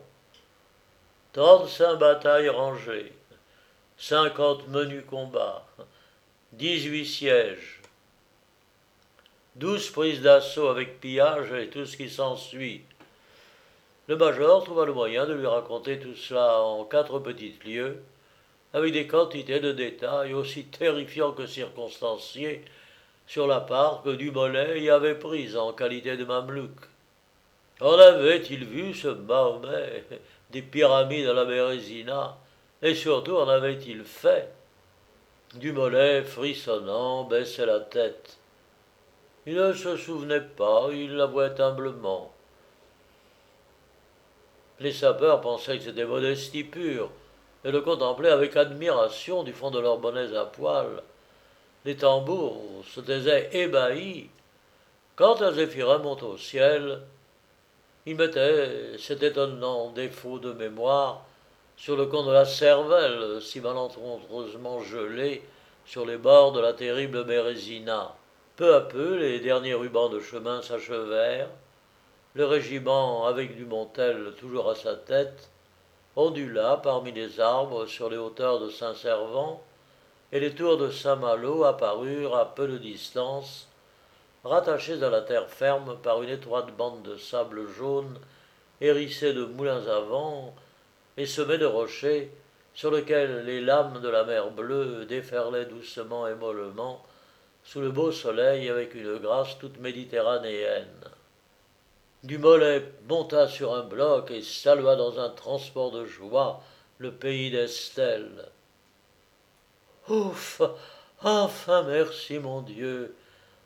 35 batailles rangées, 50 menus combats, 18 sièges, 12 prises d'assaut avec pillage et tout ce qui s'ensuit. Le major trouva le moyen de lui raconter tout cela en 4 petites lieues, avec des quantités de détails aussi terrifiants que circonstanciés sur la part que Dumoulin y avait prise en qualité de mamelouk. En avait-il vu ce Mahomet des pyramides à la Bérésina, et surtout en avait-il fait? Dumoulin, frissonnant, baissait la tête. Il ne se souvenait pas, il l'avouait humblement. Les sapeurs pensaient que c'était modestie pure, et le contemplaient avec admiration du fond de leurs bonnets à poil. Les tambours se taisaient ébahis. Quant à Zéphirin monte au ciel, il mettait cet étonnant défaut de mémoire sur le compte de la cervelle, si malencontreusement gelée sur les bords de la terrible Bérésina. Peu à peu, les derniers rubans de chemin s'achevèrent, le régiment, avec Dumontel toujours à sa tête, ondula parmi les arbres sur les hauteurs de Saint-Servant, et les tours de Saint-Malo apparurent à peu de distance, rattachés à la terre ferme par une étroite bande de sable jaune, hérissée de moulins à vent et semée de rochers, sur lesquels les lames de la mer bleue déferlaient doucement et mollement, sous le beau soleil avec une grâce toute méditerranéenne. Dumollet monta sur un bloc et salua dans un transport de joie le pays d'Estelle. Ouf! Enfin, merci mon Dieu!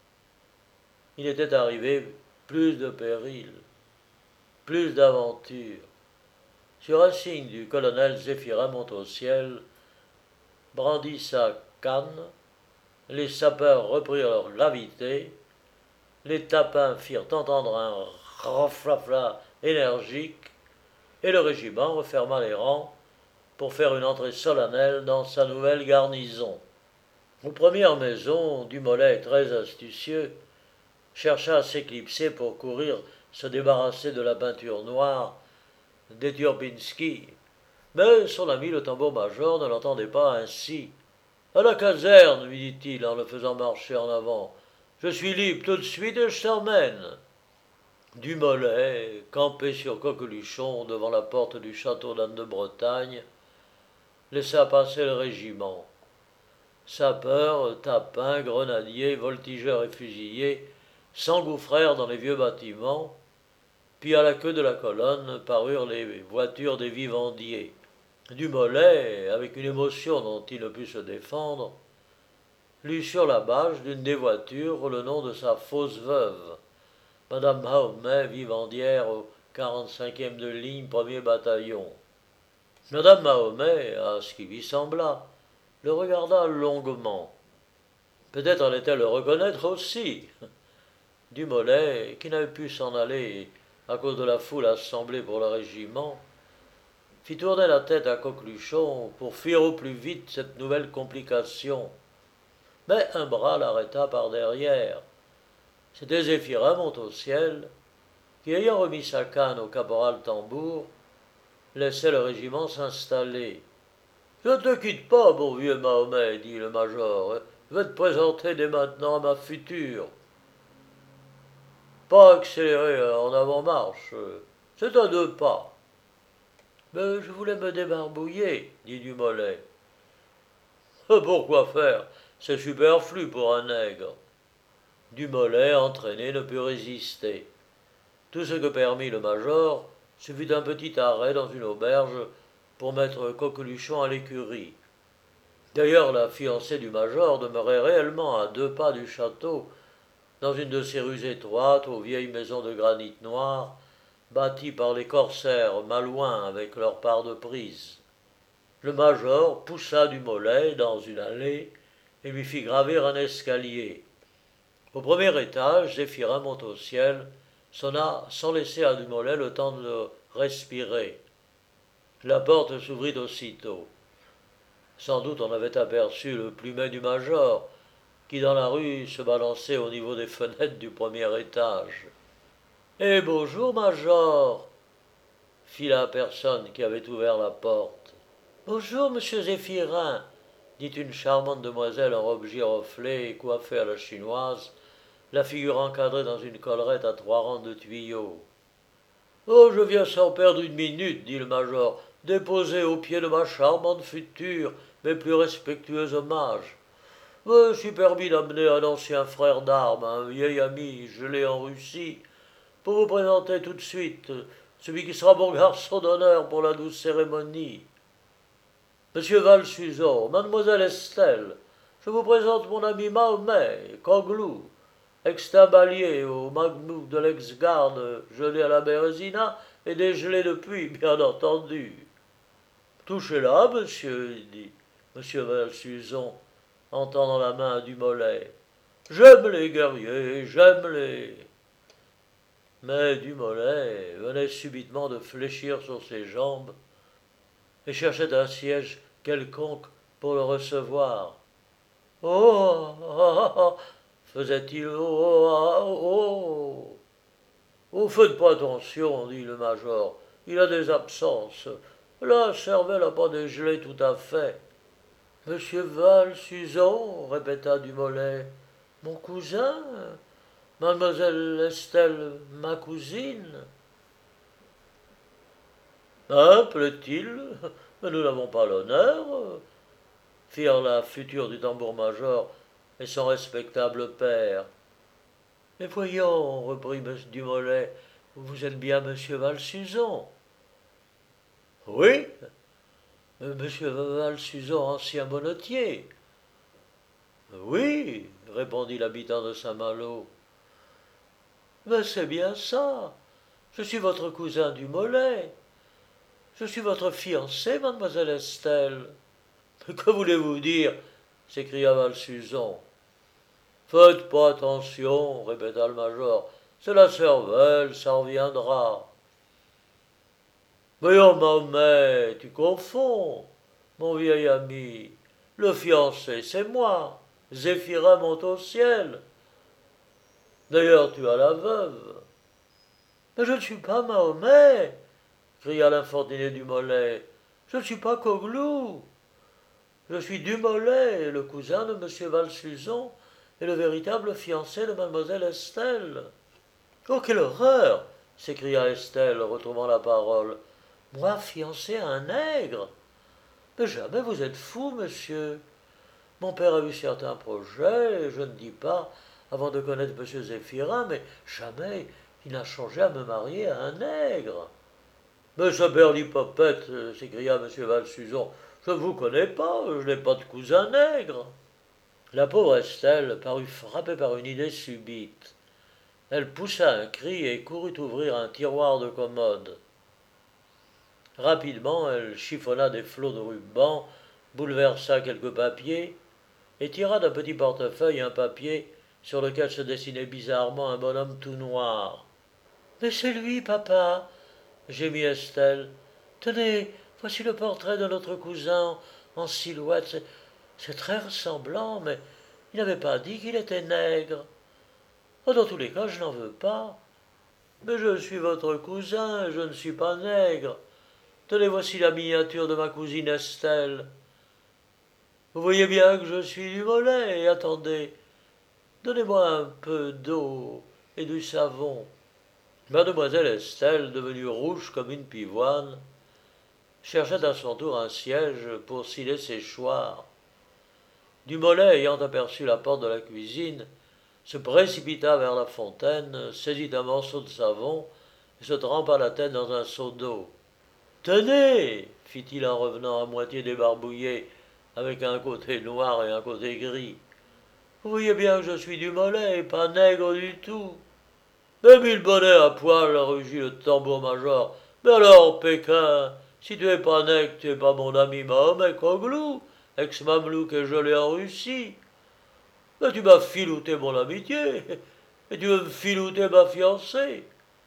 Il était arrivé plus de périls, plus d'aventures. Sur un signe du colonel Zéphirin Montautiel, brandit sa canne, les sapeurs reprirent leur gravité, les tapins firent entendre un raflafla énergique, et le régiment referma les rangs pour faire une entrée solennelle dans sa nouvelle garnison. Aux premières maisons, Dumollet, très astucieux, chercha à s'éclipser pour courir se débarrasser de la peinture noire des Turpinski, mais son ami le tambour-major ne l'entendait pas ainsi. À la caserne, lui dit-il en le faisant marcher en avant. Je suis libre tout de suite et je t'emmène. Dumollet, campé sur Coqueluchon devant la porte du château d'Anne de Bretagne, laissa passer le régiment. Sapeurs, tapins, grenadiers, voltigeurs et fusiliers s'engouffrèrent dans les vieux bâtiments, puis à la queue de la colonne parurent les voitures des vivandiers. Dumollet, avec une émotion dont il ne put se défendre, lut sur la bâche d'une des voitures le nom de sa fausse veuve, Madame Mahomet, vivandière au 45e de ligne, 1er bataillon. Madame Mahomet, à ce qui lui sembla, le regarda longuement. Peut-être allait-elle le reconnaître aussi. Dumollet, qui n'avait pu s'en aller à cause de la foule assemblée pour le régiment, fit tourner la tête à Coqueluchon pour fuir au plus vite cette nouvelle complication. Mais un bras l'arrêta par derrière. C'était Zéphirin Montautiel, qui, ayant remis sa canne au caporal Tambour, laissait le régiment s'installer. « Je ne te quitte pas, mon vieux Mahomet, dit le major. Je vais te présenter dès maintenant à ma future. Pas accélérer en avant-marche, c'est à 2 pas. Mais je voulais me débarbouiller, dit Dumollet. Pourquoi faire? C'est superflu pour un nègre. Dumollet, entraîné, ne put résister. Tout ce que permit le major, ce fut un petit arrêt dans une auberge pour mettre Coqueluchon à l'écurie. D'ailleurs, la fiancée du major demeurait réellement à 2 pas du château, dans une de ces rues étroites aux vieilles maisons de granit noir, bâties par les corsaires malouins avec leur part de prise. Le major poussa Dumollet dans une allée et lui fit gravir un escalier. Au premier étage, Zéphirin Montautiel sonna sans laisser à Dumollet le temps de respirer. La porte s'ouvrit aussitôt. Sans doute on avait aperçu le plumet du major, qui dans la rue se balançait au niveau des fenêtres du premier étage. « Eh bonjour, major !» fit la personne qui avait ouvert la porte. « Bonjour, monsieur Zéphirin !» dit une charmante demoiselle en robe giroflée et coiffée à la chinoise, la figure encadrée dans une collerette à 3 rangs de tuyaux. « Oh, je viens sans perdre une minute, dit le major, déposer aux pieds de ma charmante future mes plus respectueux hommages. Je suis permis d'amener un ancien frère d'armes, un vieil ami gelé en Russie, pour vous présenter tout de suite celui qui sera mon garçon d'honneur pour la douce cérémonie. Monsieur Valsuzon, mademoiselle Estelle, je vous présente mon ami Mahomet, Coglou, ex-tabalier au Magmouk de l'ex-garde, gelé à la Bérésina et dégelé depuis, bien entendu. Touchez-la, monsieur, dit monsieur Valsuzon, en tendant la main à Dumollet. J'aime les guerriers, j'aime les. Mais Dumollet venait subitement de fléchir sur ses jambes et cherchait un siège quelconque pour le recevoir. Oh, oh, oh, faisait-il, oh, oh, oh. Faites pas attention, dit le major, il a des absences. La cervelle n'a pas dégelé tout à fait. Monsieur Val-Suzon, répéta Dumollet. Mon cousin, mademoiselle Estelle, ma cousine. Hein, plaît-il? Mais nous n'avons pas l'honneur, firent la future du tambour-major et son respectable père. Mais voyons, reprit Dumollet, vous êtes bien monsieur Val-Suzon. Oui, monsieur Val-Suzon, ancien bonnetier. Oui, répondit l'habitant de Saint-Malo. Mais c'est bien ça. Je suis votre cousin Dumollet. Je suis votre fiancé, mademoiselle Estelle. Mais que voulez-vous dire? S'écria Val-Suzon. Faites pas attention, répéta le major. C'est la cervelle, ça reviendra. Mais oh Mahomet, tu confonds, mon vieil ami. Le fiancé, c'est moi. Zéphirin monte au ciel. D'ailleurs, tu as la veuve. Mais je ne suis pas Mahomet, cria l'infortuné Dumollet. Je ne suis pas Coglou. Je suis Dumollet, le cousin de M. Val-Suzon et le véritable fiancé de mademoiselle Estelle. Oh, quelle horreur! S'écria Estelle, retrouvant la parole. Moi, fiancé à un nègre? Mais jamais vous êtes fou, monsieur. Mon père a eu certains projets, je ne dis pas, avant de connaître M. Zéphirin, mais jamais il n'a changé à me marier à un nègre. Mais ce berlipopette, s'écria M. Val-Suzon, je ne vous connais pas, je n'ai pas de cousin nègre. La pauvre Estelle parut frappée par une idée subite. Elle poussa un cri et courut ouvrir un tiroir de commode. Rapidement, elle chiffonna des flots de ruban, bouleversa quelques papiers et tira d'un petit portefeuille un papier sur lequel se dessinait bizarrement un bonhomme tout noir. « Mais c'est lui, papa !» gémit Estelle. « Tenez, voici le portrait de notre cousin en silhouette. C'est très ressemblant, mais il n'avait pas dit qu'il était nègre. Oh, dans tous les cas, je n'en veux pas. Mais je suis votre cousin, je ne suis pas nègre. Tenez, voici la miniature de ma cousine Estelle. Vous voyez bien que je suis du mollet, et attendez, donnez-moi un peu d'eau et du savon. » Mademoiselle Estelle, devenue rouge comme une pivoine, cherchait à son tour un siège pour sciller ses choirs. Dumollet, ayant aperçu la porte de la cuisine, se précipita vers la fontaine, saisit un morceau de savon et se trempa la tête dans un seau d'eau. « Tenez » fit-il en revenant à moitié débarbouillé, avec un côté noir et un côté gris. « Vous voyez bien que je suis Dumollet, et pas nègre du tout. » « Mais mille bonnets à poil, rugit le tambour-major. Mais alors, Pékin, si tu es pas nègre, tu es pas mon ami Mahomet Coglou, ex-mamelouk et gelé en Russie. Mais tu m'as filouté mon amitié, et tu veux me filouter ma fiancée.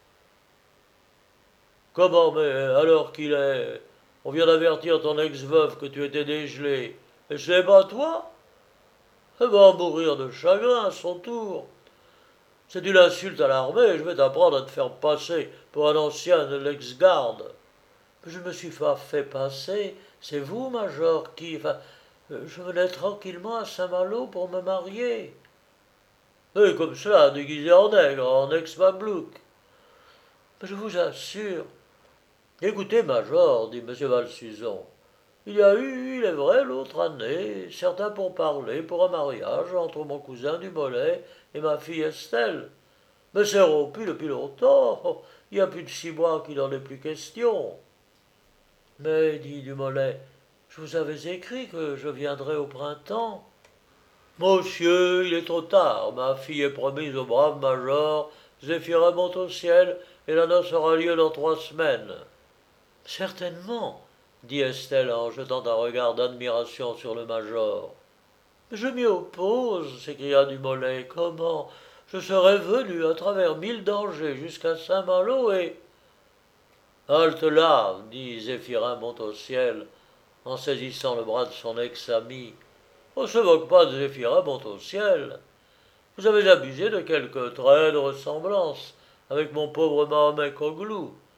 Comment, mais alors qu'il est, on vient d'avertir ton ex-veuve que tu étais dégelé, et c'est pas toi? Elle va mourir de chagrin à son tour. C'est une insulte à l'armée, et je vais t'apprendre à te faire passer pour un ancien de l'ex-garde. Je me suis pas fait passer, c'est vous, major, qui... je venais tranquillement à Saint-Malo pour me marier. Et comme cela, déguisé en nègre, en ex-mamelouk. Je vous assure. Écoutez, major, dit M. Val-Suzon, il y a eu, il est vrai, l'autre année, certains pourparlers pour un mariage entre mon cousin Dumollet et ma fille Estelle. Mais c'est rompu depuis longtemps. Il y a plus de 6 mois qu'il n'en est plus question. Mais, dit Dumollet, je vous avais écrit que je viendrais au printemps. Monsieur, il est trop tard. Ma fille est promise au brave major. Zéphirin monte au ciel et la noce aura lieu dans 3 semaines. Certainement, dit Estelle en jetant un regard d'admiration sur le major. Je m'y oppose, s'écria Dumollet. Comment? Je serais venu à travers 1000 dangers jusqu'à Saint-Malo et... Halte là, dit Zéphirin monte au ciel, en saisissant le bras de son ex-ami. On ne se moque pas de Zéphirin monte au ciel. Vous avez abusé de quelques traits de ressemblance avec mon pauvre Mahomet Coglou.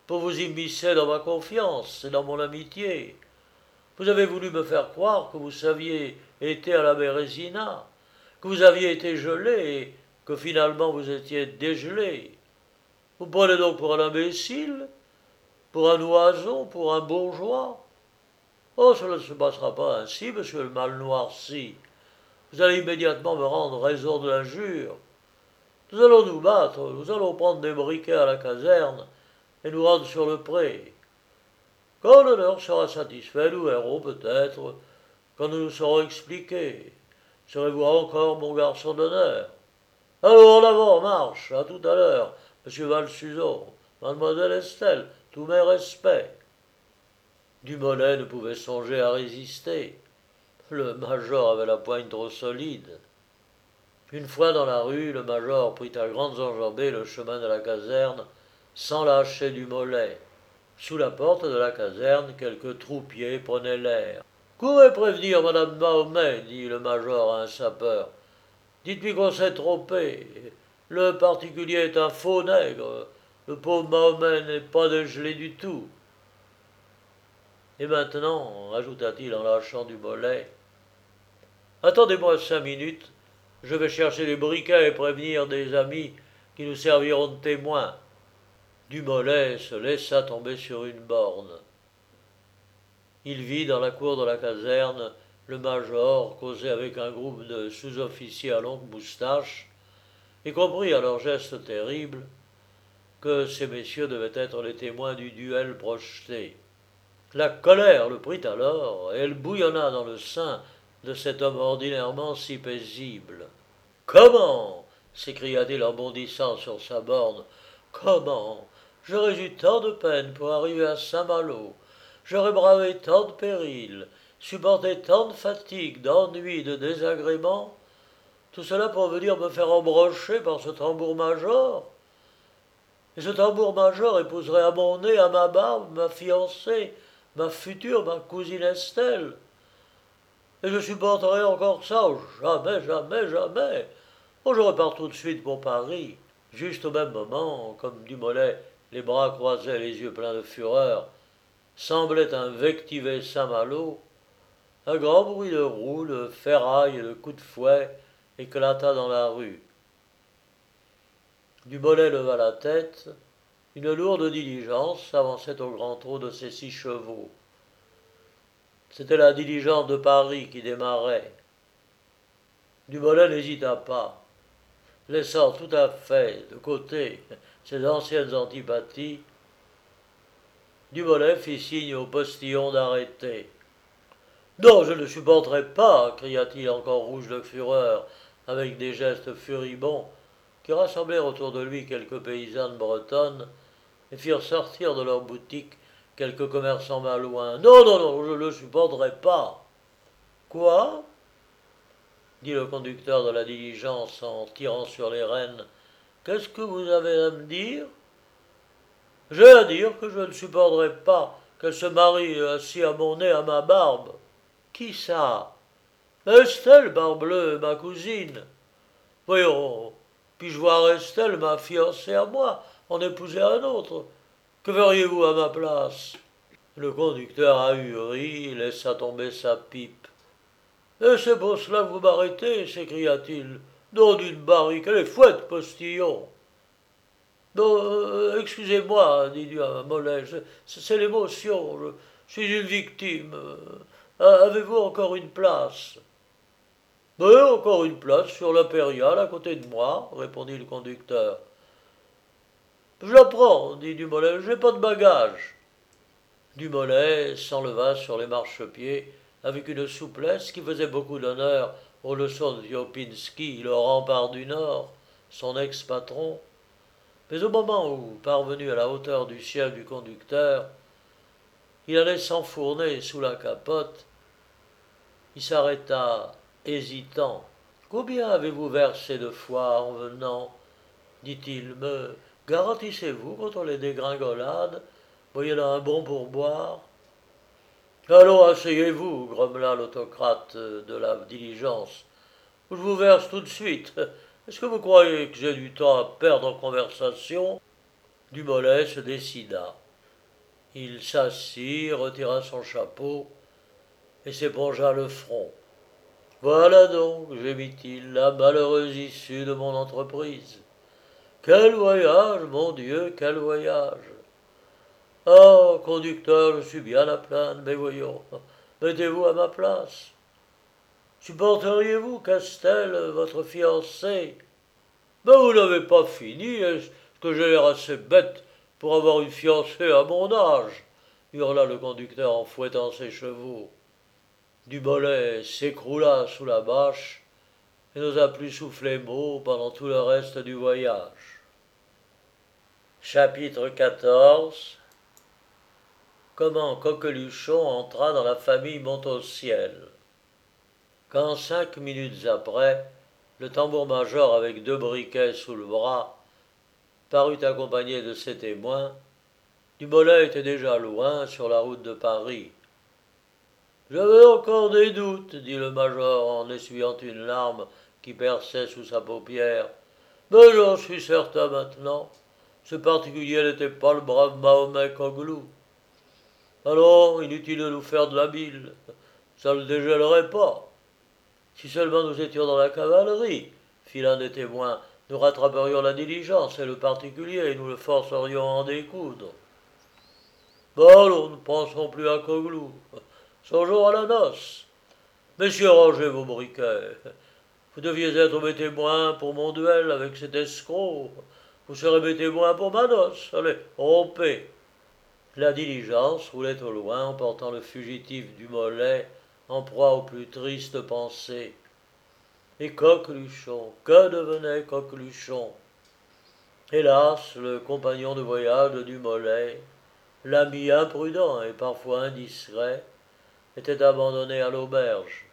pour vous immiscer dans ma confiance et dans mon amitié. Vous avez voulu me faire croire que vous saviez été à la Bérésina, que vous aviez été gelé et que finalement vous étiez dégelé. Vous prenez donc pour un imbécile, pour un oiseau, pour un bourgeois. Oh, cela ne se passera pas ainsi, monsieur le mal noirci. Vous allez immédiatement me rendre raison de l'injure. Nous allons nous battre, nous allons prendre des briquets à la caserne et nous rendre sur le pré. Quand l'honneur sera satisfait, nous verrons peut-être, quand nous nous serons expliqués. Serez-vous encore mon garçon d'honneur? Allons en avant, marche, à tout à l'heure, monsieur Valsuzon, mademoiselle Estelle, tous mes respects. Dumoulin ne pouvait songer à résister. Le major avait la poigne trop solide. Une fois dans la rue, le major prit à grandes enjambées le chemin de la caserne, sans lâcher du mollet. Sous la porte de la caserne, quelques troupiers prenaient l'air. Courez prévenir madame Mahomet, dit le major à un sapeur. Dites-lui qu'on s'est trompé. Le particulier est un faux nègre. Le pauvre Mahomet n'est pas dégelé du tout. Et maintenant, ajouta-t-il en lâchant du mollet, attendez-moi 5 minutes, je vais chercher des briquets et prévenir des amis qui nous serviront de témoins. Dumoulin se laissa tomber sur une borne. Il vit dans la cour de la caserne le major causer avec un groupe de sous-officiers à longues moustaches, et comprit à leurs gestes terribles que ces messieurs devaient être les témoins du duel projeté. La colère le prit alors, et elle bouillonna dans le sein de cet homme ordinairement si paisible. Comment s'écria-t-il en bondissant sur sa borne. Comment j'aurais eu tant de peine pour arriver à Saint-Malo. J'aurais bravé tant de périls, supporté tant de fatigues, d'ennuis, de désagréments. Tout cela pour venir me faire embrocher par ce tambour-major. Et ce tambour-major épouserait à mon nez, à ma barbe, ma fiancée, ma future, ma cousine Estelle. Et je supporterai encore ça? Oh, jamais, jamais, jamais. Oh, je repars tout de suite pour Paris. Juste au même moment, comme Dumoulin, les bras croisés, les yeux pleins de fureur, semblait invectiver Saint-Malo, un grand bruit de roues, de ferraille et de coups de fouet éclata dans la rue. Dumoulin leva la tête. Une lourde diligence s'avançait au grand trot de ses 6 chevaux. C'était la diligence de Paris qui démarrait. Dumoulin n'hésita pas. Laissant tout à fait de côté ses anciennes antipathies, Dumoulin fit signe au postillon d'arrêter. Non, je ne supporterai pas, cria-t-il encore rouge de fureur, avec des gestes furibonds qui rassemblèrent autour de lui quelques paysannes bretonnes et firent sortir de leurs boutiques quelques commerçants malouins. Non, non, non, je ne le supporterai pas. Quoi? Dit le conducteur de la diligence en tirant sur les rênes. Qu'est-ce que vous avez à me dire? J'ai à dire que je ne supporterai pas qu'elle se marie assis à mon nez à ma barbe. Qui ça? Estelle, Barbleu, ma cousine. Voyons, puis-je voir Estelle, ma fiancée à moi, en épouser un autre? Que feriez-vous à ma place? Le conducteur ahuri laissa tomber sa pipe. Et c'est pour cela que vous m'arrêtez, s'écria-t-il. Nom d'une barrique, elle est fouette, postillon. Non, excusez-moi, dit Mollet, c'est l'émotion, je suis une victime. Avez-vous encore une place? Oui, encore une place sur l'impériale à côté de moi, répondit le conducteur. Je la prends, dit Dumoulin, j'ai pas de bagages. Dumoulin s'enleva sur les marchepieds avec une souplesse qui faisait beaucoup d'honneur aux leçons de Ziopinski, le rempart du Nord, son ex-patron. Mais au moment où, parvenu à la hauteur du siège du conducteur, il allait s'enfourner sous la capote, il s'arrêta, hésitant. Combien avez-vous versé de fois en venant? Dit-il. Me garantissez-vous contre les dégringolades, moyennant un bon pourboire? Allons, asseyez-vous, grommela l'autocrate de la diligence. Je vous verse tout de suite. Est-ce que vous croyez que j'ai du temps à perdre en conversation? Dumoulin se décida. Il s'assit, retira son chapeau et s'épongea le front. Voilà donc, gémit-il, la malheureuse issue de mon entreprise. Quel voyage, mon Dieu, quel voyage! Ah, conducteur, je suis bien à plaindre, mais voyons, mettez-vous à ma place. Supporteriez-vous qu'Estelle, votre fiancée... Ben vous n'avez pas fini, est-ce que j'ai l'air assez bête pour avoir une fiancée à mon âge? Hurla le conducteur en fouettant ses chevaux. Dumoulin s'écroula sous la bâche et n'osa plus souffler mot pendant tout le reste du voyage. Chapitre 14. Comment Coqueluchon entra dans la famille Montausiel. Quand 5 minutes après, le tambour-major avec 2 briquets sous le bras parut accompagné de ses témoins, Dumoulin était déjà loin sur la route de Paris. J'avais encore des doutes, dit le major en essuyant une larme qui perçait sous sa paupière. Mais j'en suis certain maintenant. Ce particulier n'était pas le brave Mahomet Coglou. Alors, inutile de nous faire de la bile. Ça ne le dégèlerait pas. Si seulement nous étions dans la cavalerie, fit l'un des témoins, nous rattraperions la diligence et le particulier et nous le forcerions à en découdre. Bon, allons, ne pensons plus à Coglou. Songeons à la noce. Messieurs, rangez vos briquets. Vous deviez être mes témoins pour mon duel avec cet escroc. Vous serez mes témoins pour ma noce. Allez, rompez. La diligence roulait au loin, emportant le fugitif Dumoulin, en proie aux plus tristes pensées. Et Coqueluchon, que devenait Coqueluchon? Hélas, le compagnon de voyage de Dumoulin, l'ami imprudent et parfois indiscret, était abandonné à l'auberge.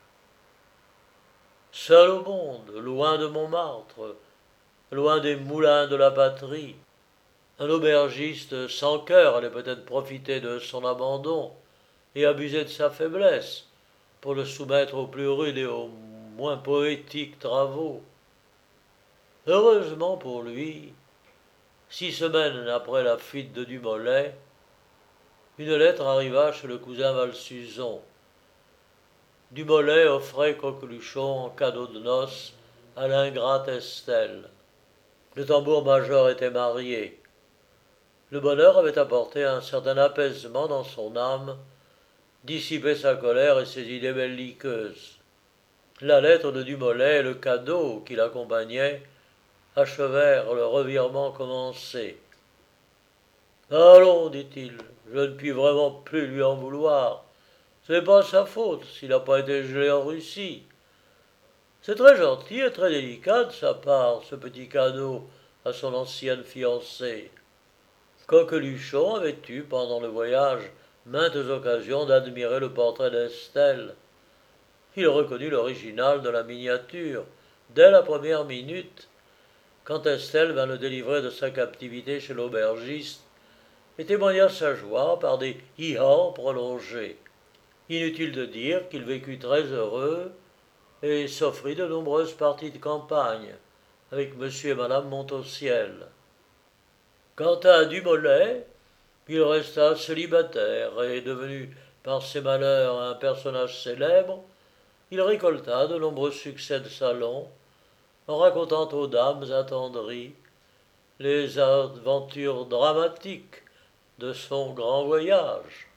Seul au monde, loin de Montmartre, loin des moulins de la patrie, un aubergiste sans cœur allait peut-être profiter de son abandon et abuser de sa faiblesse pour le soumettre aux plus rudes et aux moins poétiques travaux. Heureusement pour lui, 6 semaines après la fuite de Dumoulin, une lettre arriva chez le cousin Valsuzon. Dumoulin offrait Coqueluchon en cadeau de noces à l'ingrate Estelle. Le tambour-major était marié. Le bonheur avait apporté un certain apaisement dans son âme, dissipé sa colère et ses idées belliqueuses. La lettre de Dumoulin et le cadeau qui l'accompagnait achevèrent le revirement commencé. Allons, dit-il, je ne puis vraiment plus lui en vouloir. Ce n'est pas sa faute s'il n'a pas été gelé en Russie. C'est très gentil et très délicat de sa part, ce petit cadeau à son ancienne fiancée. Coqueluchon avait eu, pendant le voyage, maintes occasions d'admirer le portrait d'Estelle. Il reconnut l'original de la miniature, dès la première minute, quand Estelle vint le délivrer de sa captivité chez l'aubergiste, et témoigna sa joie par des hi-han prolongés. Inutile de dire qu'il vécut très heureux et s'offrit de nombreuses parties de campagne avec monsieur et madame Montausiel. Quant à Dumoulin, il resta célibataire et, devenu par ses malheurs un personnage célèbre, il récolta de nombreux succès de salon en racontant aux dames attendries les aventures dramatiques de son grand voyage.